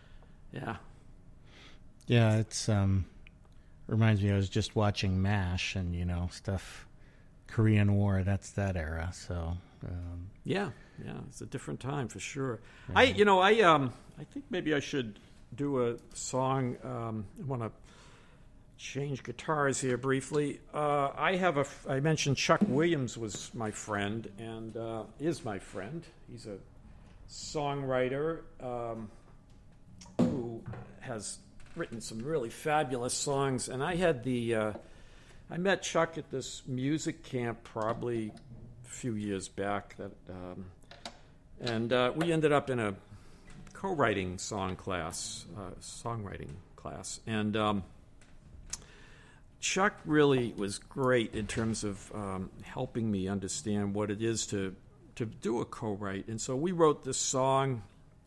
Yeah, it's reminds me. I was just watching MASH, and stuff, Korean War. That's that era. So yeah, it's a different time for sure. Yeah. I think maybe I should do a song. I want to change guitars here briefly. I mentioned Chuck Williams was my friend and is my friend. He's a songwriter who has written some really fabulous songs. And I met Chuck at this music camp probably a few years back. And we ended up in a co-writing songwriting class. And Chuck really was great in terms of helping me understand what it is to do a co-write. And so we wrote this song,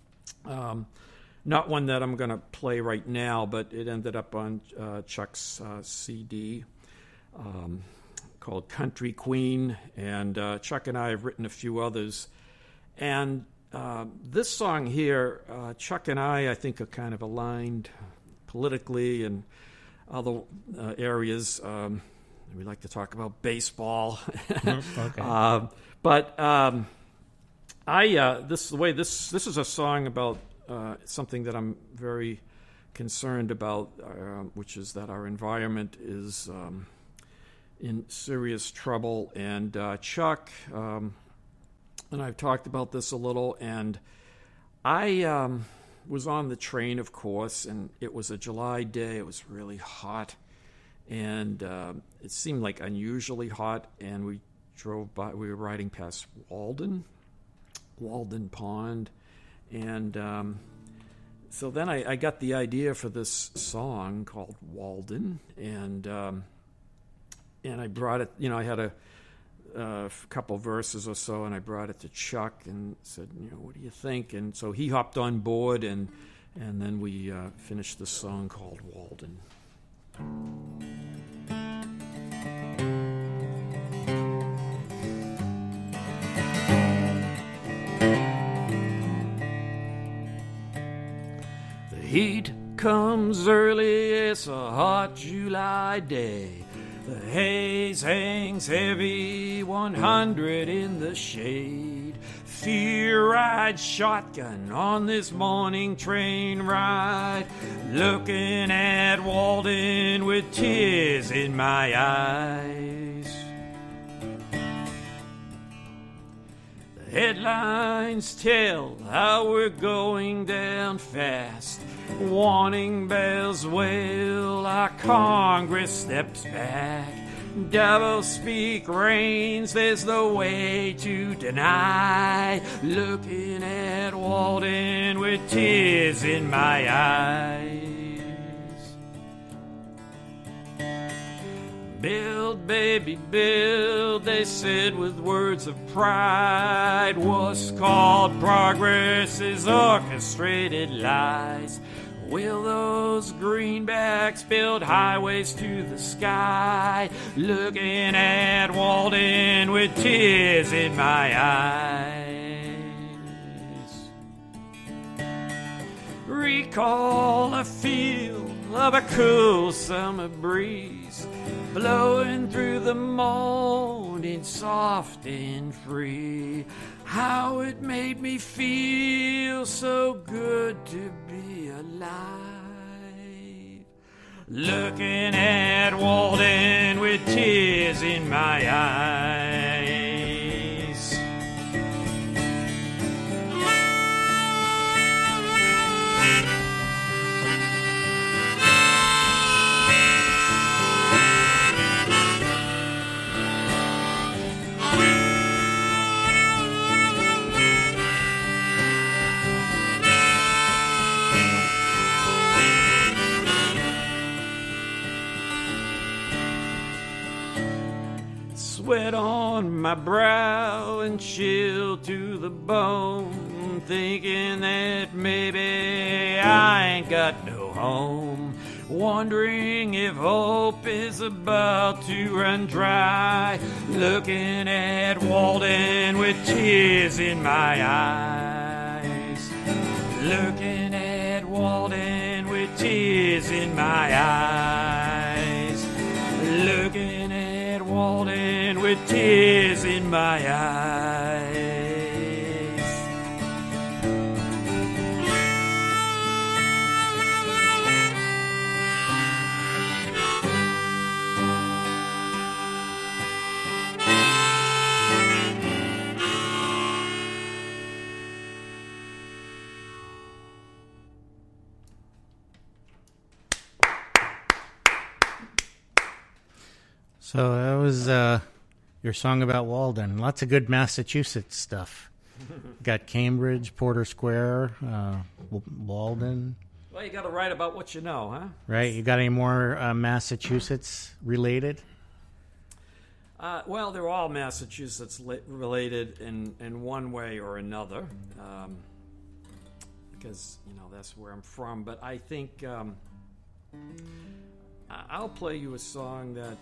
not one that I'm going to play right now, but it ended up on Chuck's CD called Country Queen. And Chuck and I have written a few others. And this song here, Chuck and I think, are kind of aligned politically and other areas. We like to talk about baseball. okay. This is a song about something that I'm very concerned about, which is that our environment is in serious trouble. And Chuck and I've talked about this a little, and I was on the train, of course, and it was a July day. It was really hot, and it seemed like unusually hot, and we drove by. We were riding past Walden Pond, and so then I got the idea for this song called Walden, and I brought it. I had a couple verses or so, and I brought it to Chuck and said, what do you think? And so he hopped on board, and then we finished the song called Walden. The heat comes early, it's a hot July day. The haze hangs heavy, 100 in the shade. Fear rides shotgun on this morning train ride, looking at Walden with tears in my eyes. The headlines tell how we're going down fast. Warning bells wail, our Congress steps back. Double-speak reigns, there's no way to deny. Looking at Walden with tears in my eyes. Build, baby, build, they said with words of pride. What's called progress is orchestrated lies. Will those greenbacks build highways to the sky? Looking at Walden with tears in my eyes. Recall a feel of a cool summer breeze blowing through the morning, soft and free. How it made me feel so good to be alive. Looking at Walden with tears in my eyes. sweat on my brow and chill to the bone, thinking that maybe I ain't got no home, wondering if hope is about to run dry, looking at Walden with tears in my eyes, looking at Walden with tears in my eyes, looking at Walden with tears in my eyes. So that was your song about Walden. Lots of good Massachusetts stuff. Got Cambridge, Porter Square, Walden. Well, you got to write about what you know, huh? Right. You got any more Massachusetts related? Well, they're all Massachusetts related in one way or another, because that's where I'm from. But I think I'll play you a song that.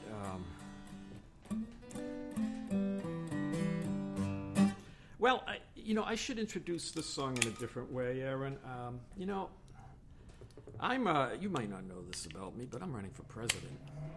Well, I should introduce this song in a different way, Aaron. I'm you might not know this about me, but I'm running for president.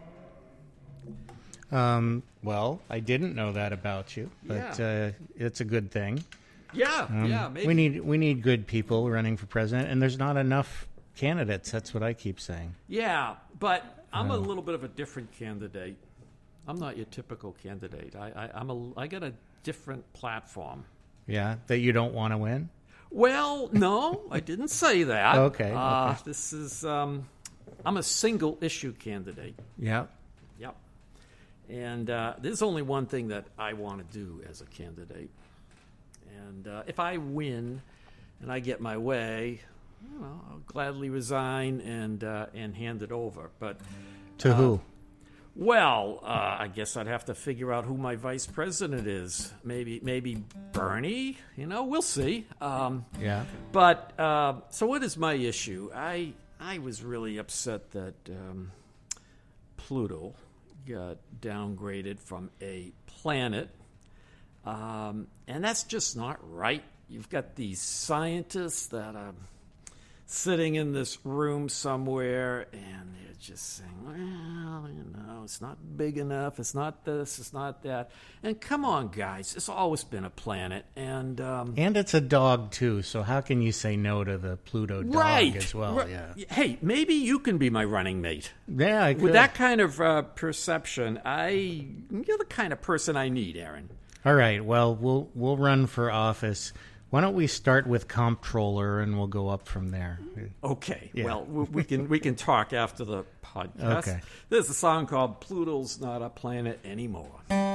Well, I didn't know that about you, but it's a good thing. Yeah, maybe. We need good people running for president, and there's not enough candidates. That's what I keep saying. Yeah, but I'm a little bit of a different candidate. I'm not your typical candidate. I got a different platform. Yeah, that you don't want to win? Well, no, I didn't say that. Okay. This is I'm a single issue candidate. Yeah. Yep. And there's only one thing that I want to do as a candidate. And if I win and I get my way, I'll gladly resign and hand it over. But to who? Well, I guess I'd have to figure out who my vice president is. Maybe Bernie. We'll see. Yeah. But so what is my issue? I was really upset that Pluto got downgraded from a planet, and that's just not right. You've got these scientists that are sitting in this room somewhere, and they're just saying, well, it's not big enough, it's not this, it's not that. And come on, guys, it's always been a planet. And it's a dog, too, so how can you say no to the Pluto dog as well? Right. Yeah. Hey, maybe you can be my running mate. Yeah, I could. With that kind of perception, you're the kind of person I need, Aaron. All right, well, we'll run for office. Why don't we start with comptroller and we'll go up from there? Okay. Yeah. Well, we can talk after the podcast. Okay. There's a song called "Pluto's Not a Planet Anymore."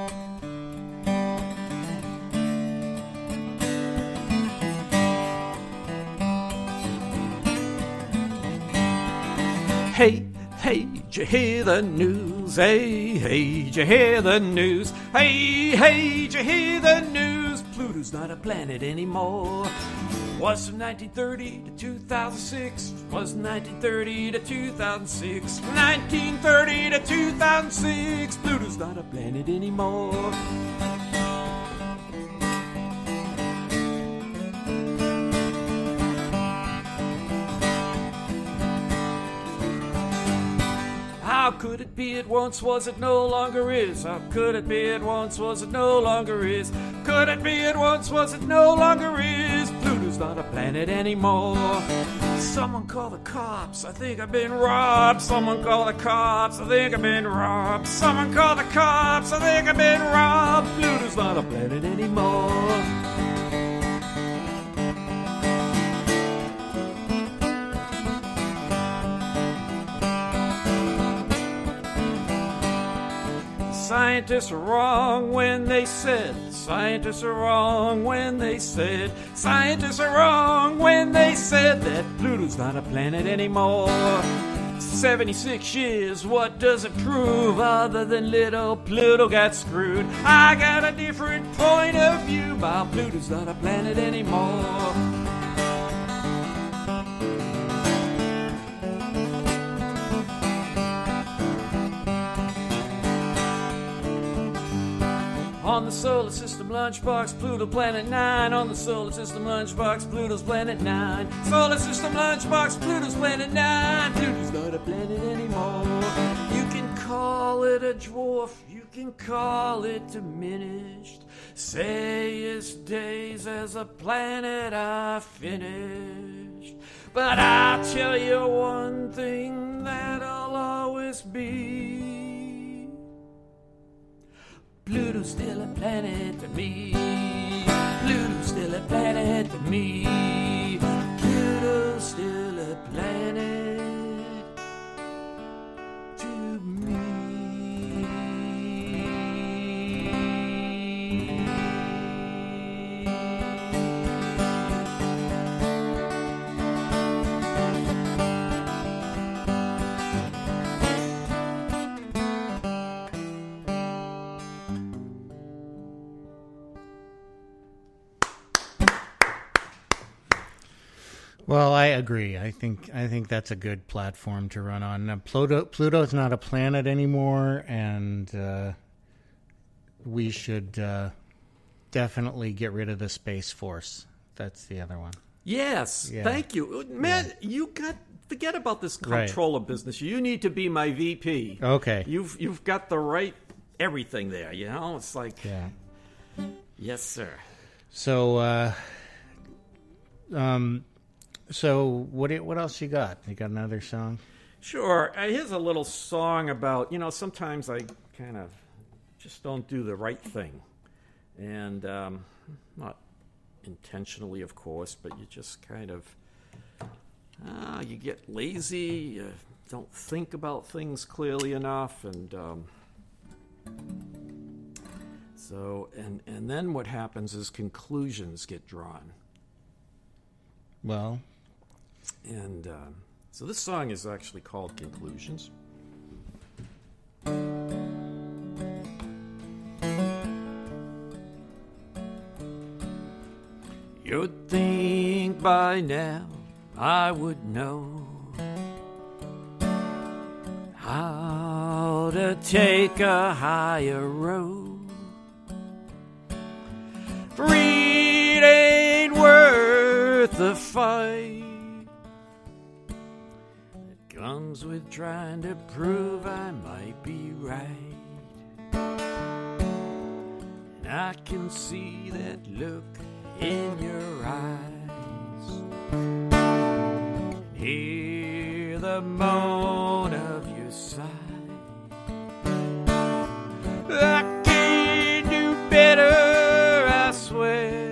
Hey, did you hear the news? Hey, did you hear the news? Hey, did you hear the news? Pluto's not a planet anymore. Was from 1930 to 2006. Was from 1930 to 2006. 1930 to 2006. Pluto's not a planet anymore. How could it be it once was, it no longer is? How could it be it once was, it no longer is? Could it be it once was, it no longer is? Pluto's not a planet anymore. Someone call the cops, I think I've been robbed. Someone call the cops, I think I've been robbed. Someone call the cops, I think I've been robbed. Pluto's not a planet anymore. Scientists are wrong when they said. Scientists are wrong when they said. Scientists are wrong when they said that Pluto's not a planet anymore. 76 years, what does it prove other than little Pluto got screwed? I got a different point of view, my Pluto's not a planet anymore. On the solar system lunchbox, Pluto planet 9. On the solar system lunchbox, Pluto's planet 9. Solar system lunchbox, Pluto's planet 9. Pluto's not a planet anymore. You can call it a dwarf, you can call it diminished. Say its days as a planet are finished. But I'll tell you one thing that'll always be. Pluto's still a planet to me. Pluto's still a planet to me. Pluto's still a planet to me. Well, I agree. I think that's a good platform to run on. Now, Pluto's not a planet anymore, and we should definitely get rid of the Space Force. That's the other one. Yes, Yeah. thank you. Man, forget about this controller business. You need to be my VP. Okay. You've got the right everything there, you know? It's like, Yeah. yes, sir. So, so what else you got? You got another song? Sure. Here's a little song about, sometimes I kind of just don't do the right thing. And not intentionally, of course, but you just kind of, you get lazy, you don't think about things clearly enough, and and then what happens is conclusions get drawn. Well, And so this song is actually called Conclusions. You'd think by now I would know how to take a higher road. Greed ain't worth the fight. It comes with trying to prove I might be right. And I can see that look in your eyes. Hear the moan of your sigh. I can do better, I swear.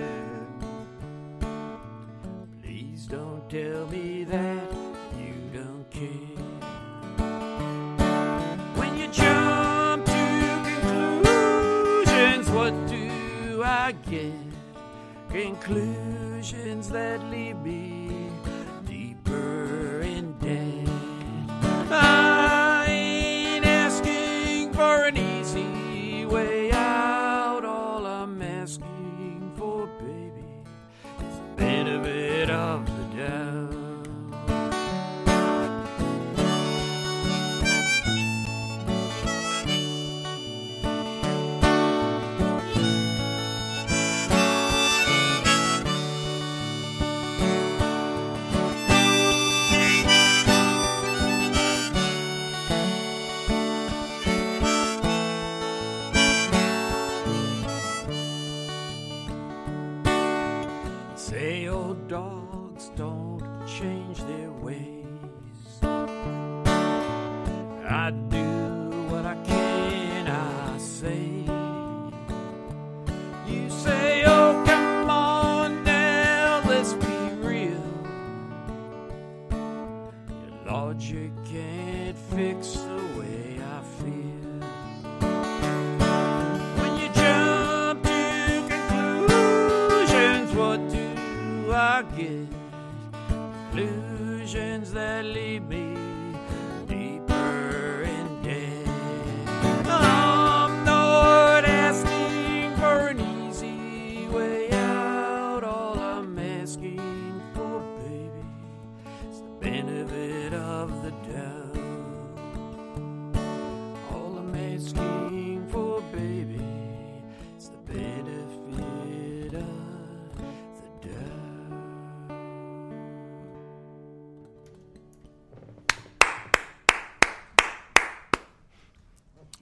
Please don't tell me that you don't care. When you jump to conclusions, what do I get? Conclusions that leave me deeper in debt. I ain't asking for an easy way out. All I'm asking for, baby, is the benefit of the doubt. Say old dogs don't change their ways. I do what I can, I say. You say, oh, come on now, let's be real. Your logic can't fix the way I feel. When you jump to conclusions, what do I get? Conclusions that leave me deep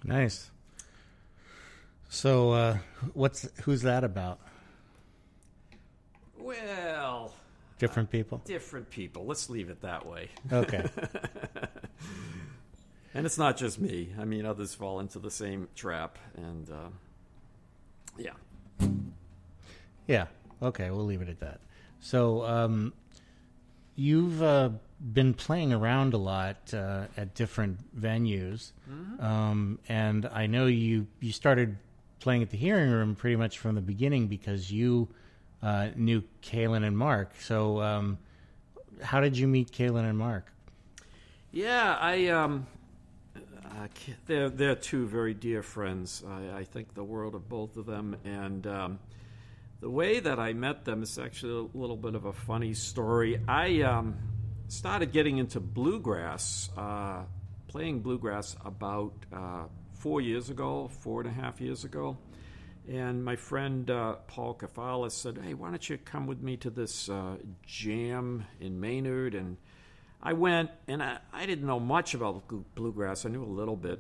Nice. So, who's that about? Well, Different people? different people. Let's leave it that way. Okay. And it's not just me. I mean, others fall into the same trap. And, yeah. Yeah. Okay, we'll leave it at that. So, you've been playing around a lot at different venues. And I know you started playing at the Hearing Room pretty much from the beginning because you knew Kaylin and Mark. So, how did you meet Kaylin and Mark? Yeah, they're two very dear friends. I think the world of both of them. And the way that I met them is actually a little bit of a funny story. I started getting into bluegrass, playing bluegrass about 4 years ago, 4.5 years ago. And my friend Paul Kafalis said, hey, why don't you come with me to this jam in Maynard? And I went, and I didn't know much about bluegrass. I knew a little bit.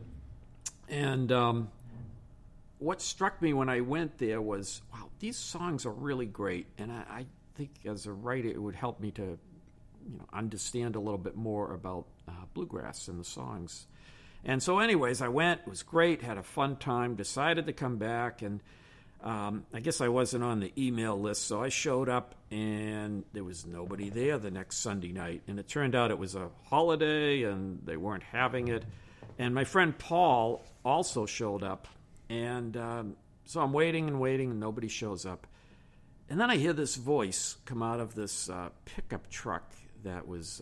And what struck me when I went there was, wow, these songs are really great. And I think as a writer, it would help me to understand a little bit more about bluegrass and the songs. And so anyways, I went. It was great, had a fun time, decided to come back. And I guess I wasn't on the email list, so I showed up, and there was nobody there the next Sunday night. And it turned out it was a holiday, and they weren't having it. And my friend Paul also showed up. And so I'm waiting, and nobody shows up. And then I hear this voice come out of this pickup truck that was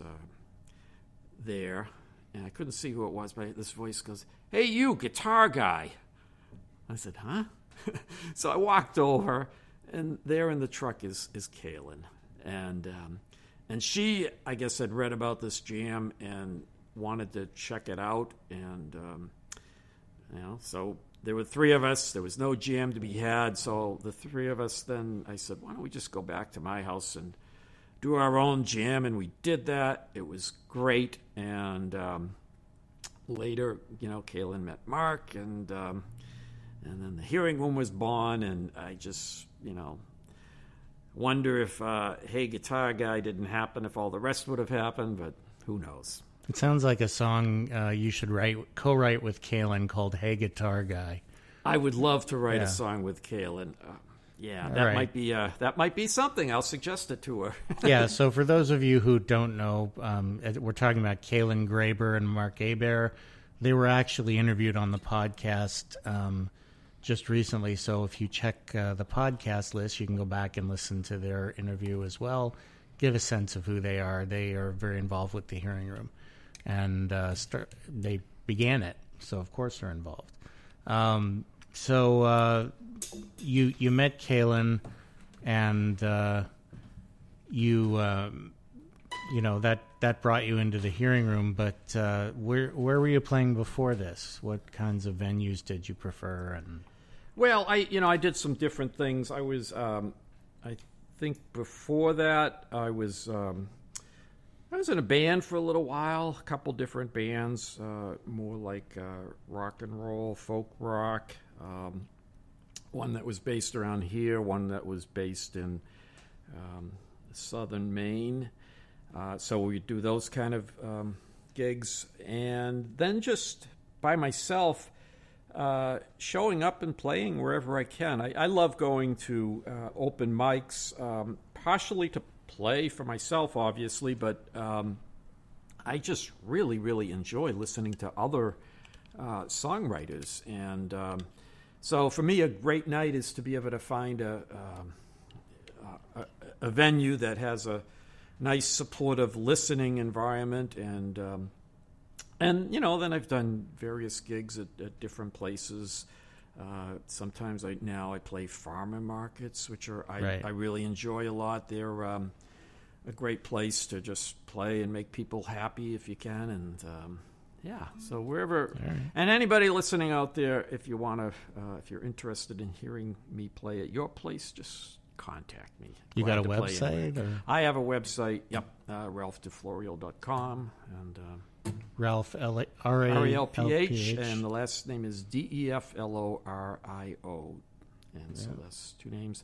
there. And I couldn't see who it was, but this voice goes, hey, you, guitar guy. I said, huh? So I walked over, and there in the truck is Kaylin. And she, I guess, had read about this jam and wanted to check it out. And, so there were three of us. There was no jam to be had. So the three of us, then I said, why don't we just go back to my house and do our own jam? And we did that. It was great. And later, Kaylin met Mark, and then the Hearing Room was born, and I just, wonder if Hey Guitar Guy didn't happen, if all the rest would have happened, but who knows. It sounds like a song you should co-write with Kaylin called Hey Guitar Guy. I would love to write a song with Kaylin. That might be something. I'll suggest it to her. Yeah, so for those of you who don't know, we're talking about Kaylin Graber and Mark Hebert. They were actually interviewed on the podcast just recently, so if you check the podcast list, you can go back and listen to their interview as well, get a sense of who they are. They are very involved with the Hearing Room, and they began it, so of course they're involved. So you met Kaylin, and that brought you into the Hearing Room. But where were you playing before this? What kinds of venues did you prefer? And well, I did some different things. I was I think before that I was in a band for a little while, a couple different bands, more like rock and roll, folk rock. One that was based around here, one that was based in southern Maine. So we do those kind of gigs. And then just by myself, showing up and playing wherever I can. I love going to open mics, partially to play for myself, obviously, but I just really, really enjoy listening to other songwriters. And so for me, a great night is to be able to find a venue that has a nice, supportive listening environment. And then I've done various gigs at different places. Sometimes I play farmer markets, which I really enjoy a lot. They're a great place to just play and make people happy if you can. And so wherever, and anybody listening out there, if you want to, if you're interested in hearing me play at your place, just contact me. You got a website? I have a website. Yep, ralphdeflorio.com, and Ralph R-A-L-P-H, and the last name is D-E-F-L-O-R-I-O. And so that's two names.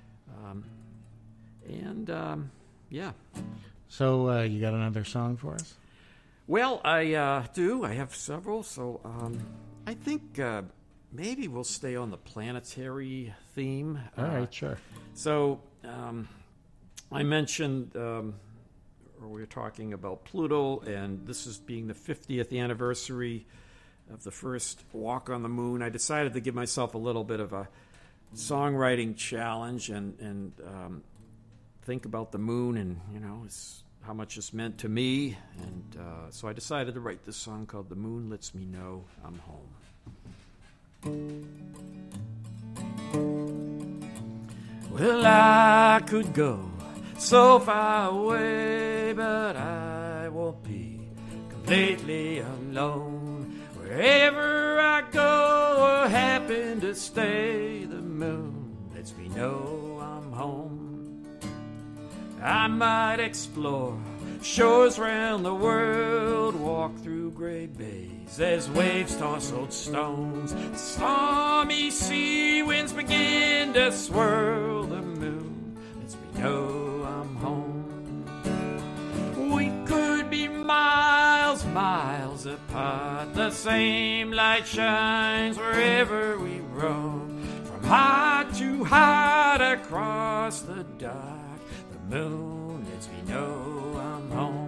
Yeah. So you got another song for us? Well, I do. I have several. So I think maybe we'll stay on the planetary theme. All right, sure. So I mentioned, or we were talking about Pluto, and this is being the 50th anniversary of the first walk on the moon. I decided to give myself a little bit of a songwriting challenge and think about the moon and, how much it's meant to me. And so I decided to write this song called The Moon Lets Me Know I'm Home. Well, I could go so far away, but I won't be completely alone. Wherever I go or happen to stay, the moon lets me know I'm home. I might explore shores round the world, walk through gray bays as waves toss old stones. Stormy sea winds begin to swirl, the moon lets me know I'm home. We could be miles, miles apart, the same light shines wherever we roam. From heart to heart across the dark, the moon lets me know I'm home.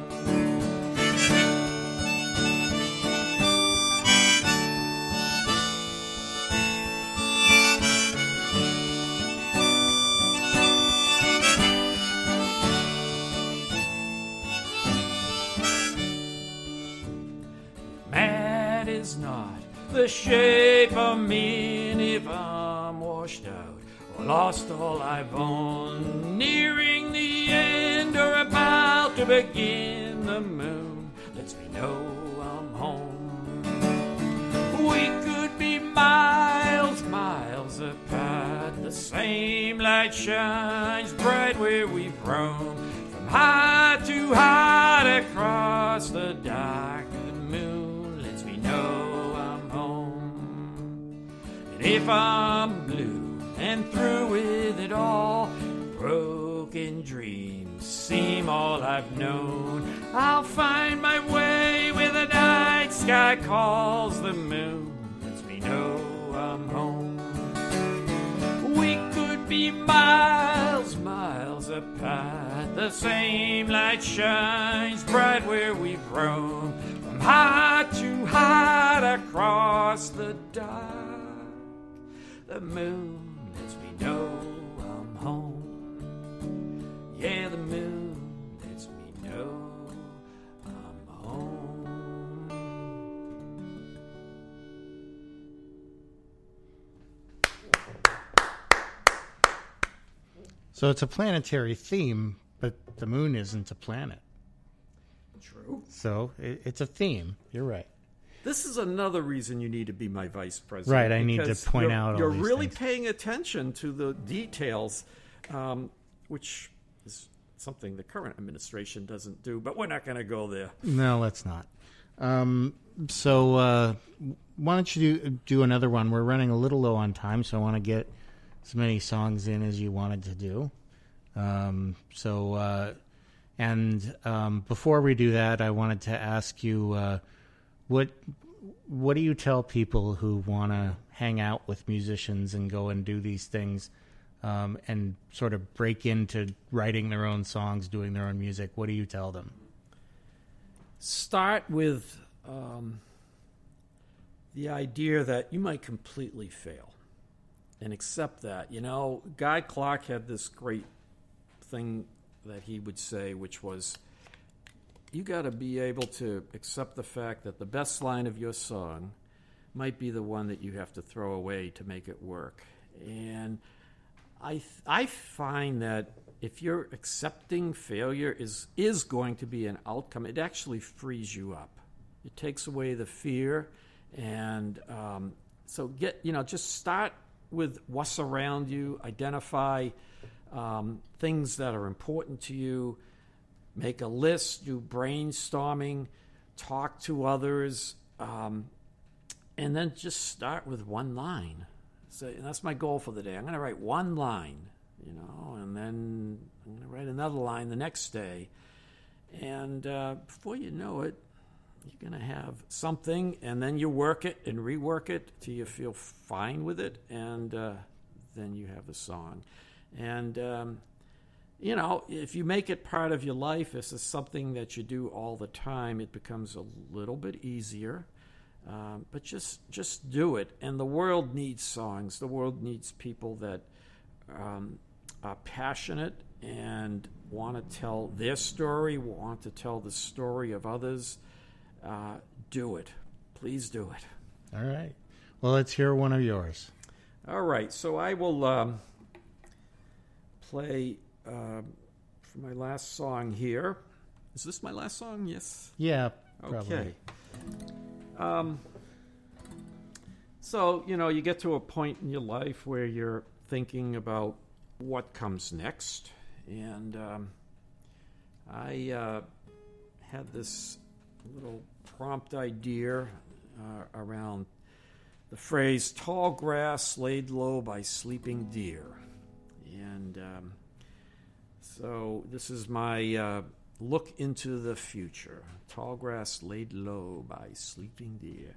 Man is not the shape of me, and if I'm washed out or lost all I've owned, nearing the end or about to begin, the moon lets me know I'm home. We could be miles, miles apart, the same light shines bright where we've roamed. From heart to heart across the dark, the moon lets me know I'm home. And if I'm blue and through with it all, broken dreams seem all I've known, I'll find my way where the night sky calls, the moon lets me know I'm home. We could be miles, miles apart, the same light shines bright where we've roamed. From heart to heart across the dark, the moon lets me know I'm home. Yeah, the moon lets me know I'm home. So it's a planetary theme, but the moon isn't a planet. True. So it's a theme. You're right. This is another reason you need to be my vice president. Right, I need to point out all you're these really things. paying attention to the details, which is something the current administration doesn't do, but we're not going to go there. No, let's not. So why don't you do another one? We're running a little low on time, so I want to get as many songs in as you wanted to do. Before we do that, I wanted to ask you, what do you tell people who want to hang out with musicians and go and do these things and sort of break into writing their own songs, doing their own music? What do you tell them? Start with the idea that you might completely fail and accept that. Guy Clark had this great thing that he would say, which was, you got to be able to accept the fact that the best line of your song might be the one that you have to throw away to make it work. And I find that if you're accepting failure is going to be an outcome, it actually frees you up. It takes away the fear. And so just start with what's around you, identify things that are important to you, make a list, do brainstorming, talk to others, and then just start with one line. So and that's my goal for the day. I'm going to write one line, and then I'm going to write another line the next day. And before you know it, you're going to have something, and then you work it and rework it till you feel fine with it, and then you have a song. And, if you make it part of your life, this is something that you do all the time, it becomes a little bit easier. But just do it. And the world needs songs. The world needs people that are passionate and want to tell their story, want to tell the story of others. Do it. Please do it. All right. Well, let's hear one of yours. All right. So I will play for my last song here. Is this my last song? Yes. Yeah, probably. Okay. So, you get to a point in your life where you're thinking about what comes next. And I had this little prompt idea around the phrase, tall grass laid low by sleeping deer. And so this is my look into the future. Tall grass laid low by sleeping deer.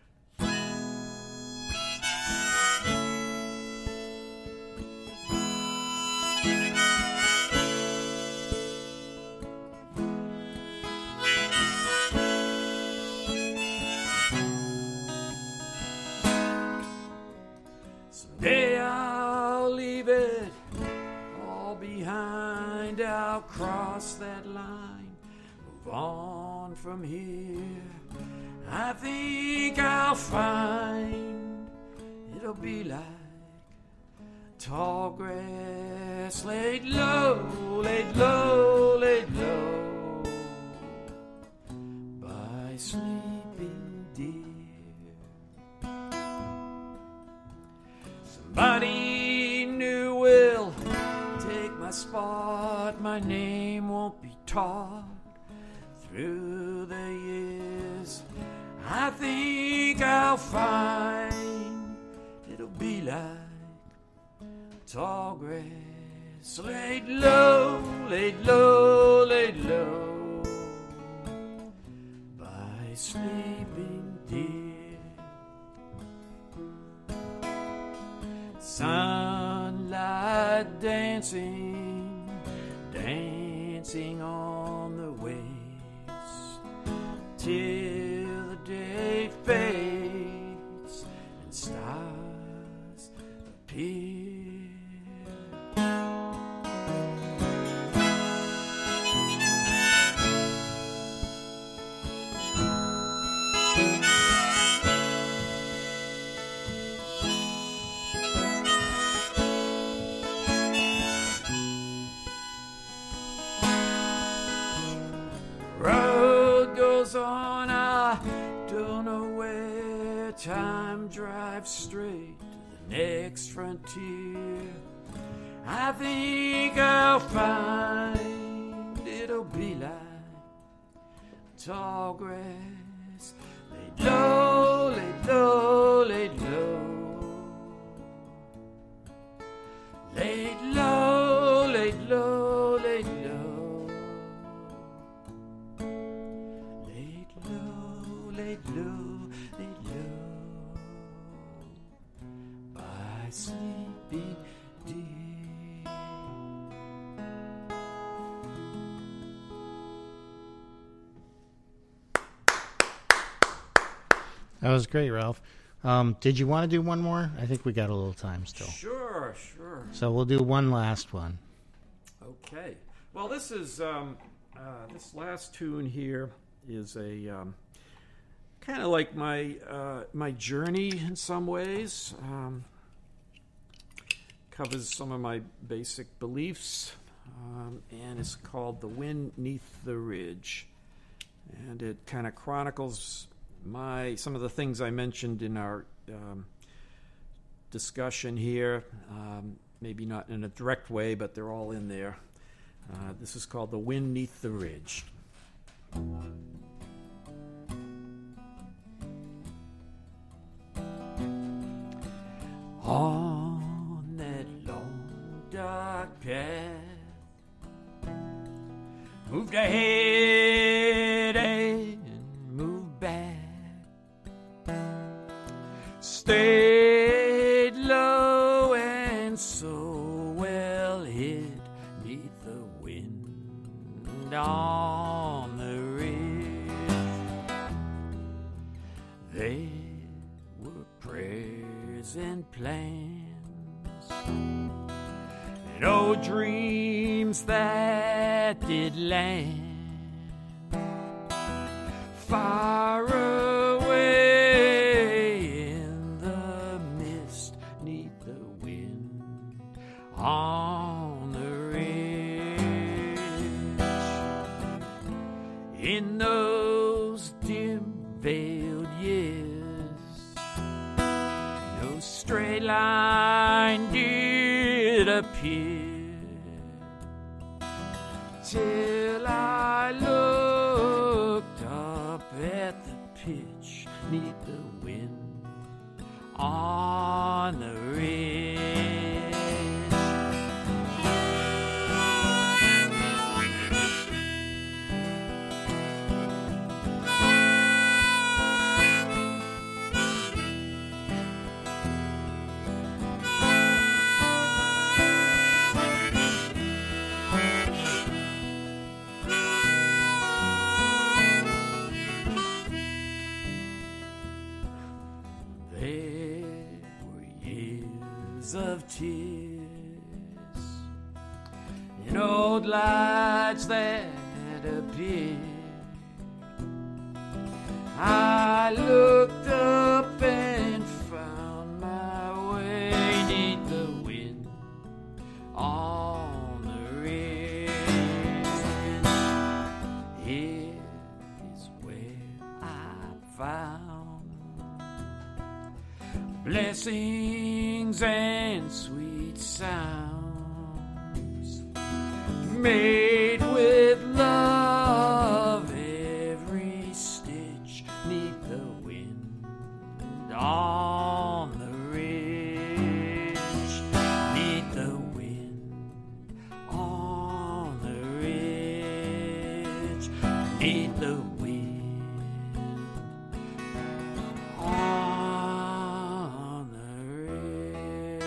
Someday I'll leave it all behind. I'll cross that line, move on from here. I think I'll find it'll be like tall grass laid low, laid low, laid low by sleeping deer. Somebody new will take my spot. My name won't be taught through the years. I think I'll find it'll be like tall grass laid low, laid low, laid low by sleeping deer. Sunlight dancing, dancing on the waves till the day fades and stars appear. Road goes on, I don't know where. Time drives straight to the next frontier. I think I'll find it'll be like tall grass laid low, laid low, laid low, laid low, laid low, laid low, laid low, laid low, laid low by sleeping deer. That was great, Ralph. Did you want to do one more? I think we got a little time still. Sure. So we'll do one last one. Okay. Well, this is this last tune here is a kind of like my my journey in some ways. Covers some of my basic beliefs, and it's called "The Wind 'Neath the Ridge," and it kind of chronicles some of the things I mentioned in our discussion here. Maybe not in a direct way, but they're all in there. This is called "The Wind 'Neath the Ridge." on that long dark path. Moved ahead and moved back. Stayed low and so well hid neath the wind on the ridge. There were prayers and plans and old dreams that did land far away in the mist neath the wind on the ridge. In those dim veiled years, no straight line did appear, till I looked up at the pitch neath the wind on the ridge. Of tears in old lights that appeared, I looked up and found my way neath the wind on the ridge. Here is where I found blessings and sweet sounds made with love, every stitch neath the wind on the ridge, neath the wind on the ridge, neath the wind on the ridge.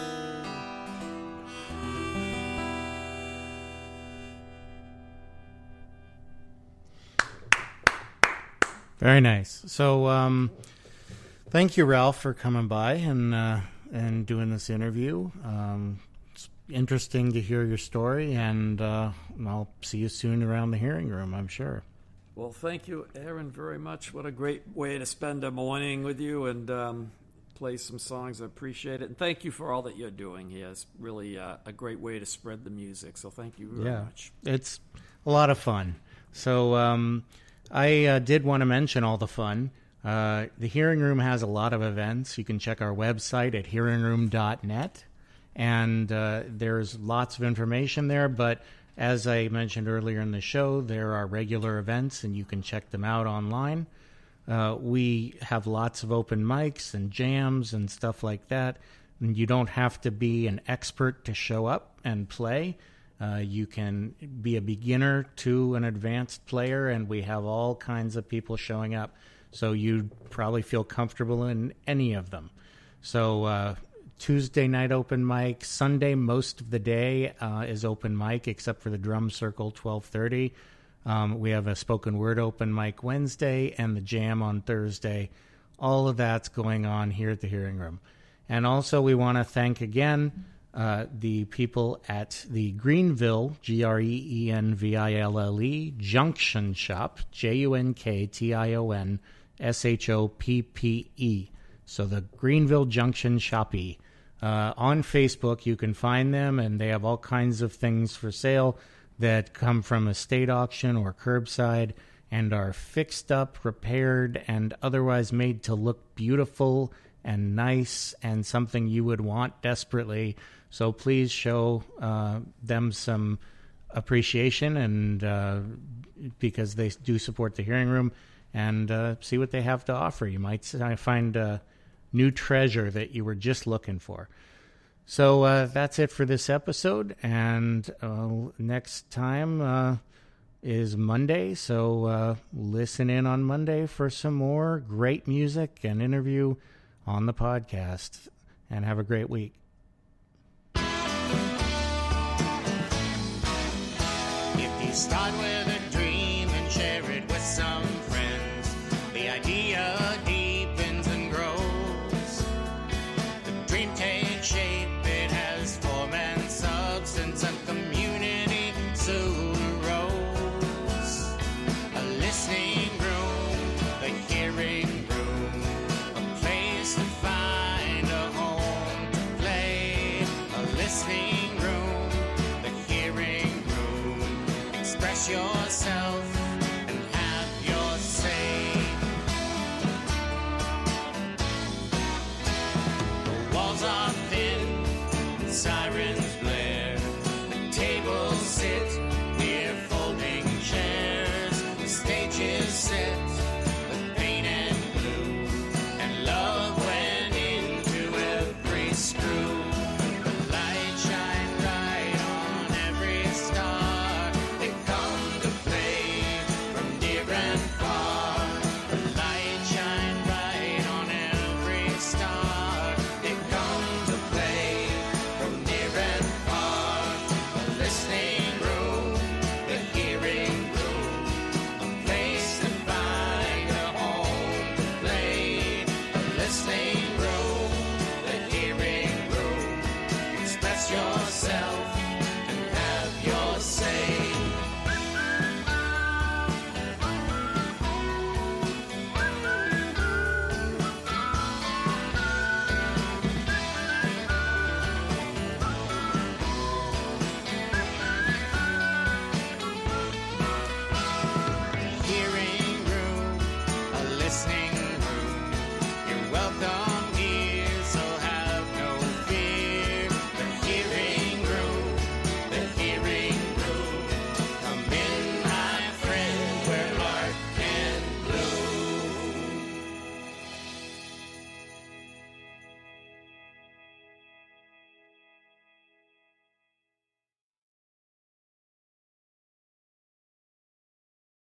Very nice. So, thank you, Ralph, for coming by and doing this interview. It's interesting to hear your story, and I'll see you soon around the hearing room, I'm sure. Well, thank you, Aaron, very much. What a great way to spend a morning with you and play some songs. I appreciate it. And thank you for all that you're doing here. It's really a great way to spread the music. So thank you very much. It's a lot of fun. So I did want to mention all the fun. The Hearing Room has a lot of events. You can check our website at hearingroom.net. And there's lots of information there, but as I mentioned earlier in the show, there are regular events, and you can check them out online. We have lots of open mics and jams and stuff like that. And you don't have to be an expert to show up and play. You can be a beginner to an advanced player, and we have all kinds of people showing up. So you'd probably feel comfortable in any of them. So Tuesday night open mic. Sunday, most of the day is open mic, except for the drum circle, 12:30. We have a spoken word open mic Wednesday and the jam on Thursday. All of that's going on here at the Hearing Room. And also we want to thank again the people at the Greenville, Greenville, Junction Shop, JUNKTIONSHOPPE. So the Greenville Junction Shoppy. On Facebook, you can find them, and they have all kinds of things for sale that come from estate auction or curbside and are fixed up, repaired, and otherwise made to look beautiful and nice and something you would want desperately. So please show them some appreciation, and because they do support the Hearing Room, and see what they have to offer. You might find new treasure that you were just looking for. So that's it for this episode, and next time is Monday, so listen in on Monday for some more great music and interview on the podcast, and have a great week. If you start with a dream and share it with some friends, the idea deepens and grows. The dream takes shape, it has form and substance, and community soon arose. A listening room, a hearing room, a place to find a home to play. A listening room, the hearing room, express yourself and have your say. The walls are thin, sirens blare, the tables sit, we're folding chairs, the stage is set with paint and glue, and love went into every screw. The light shine bright on every star, they come to play from near and far. The light shine bright on every star, they come to play from near and far. A listening room, the hearing room, a place to find a home to play. A listening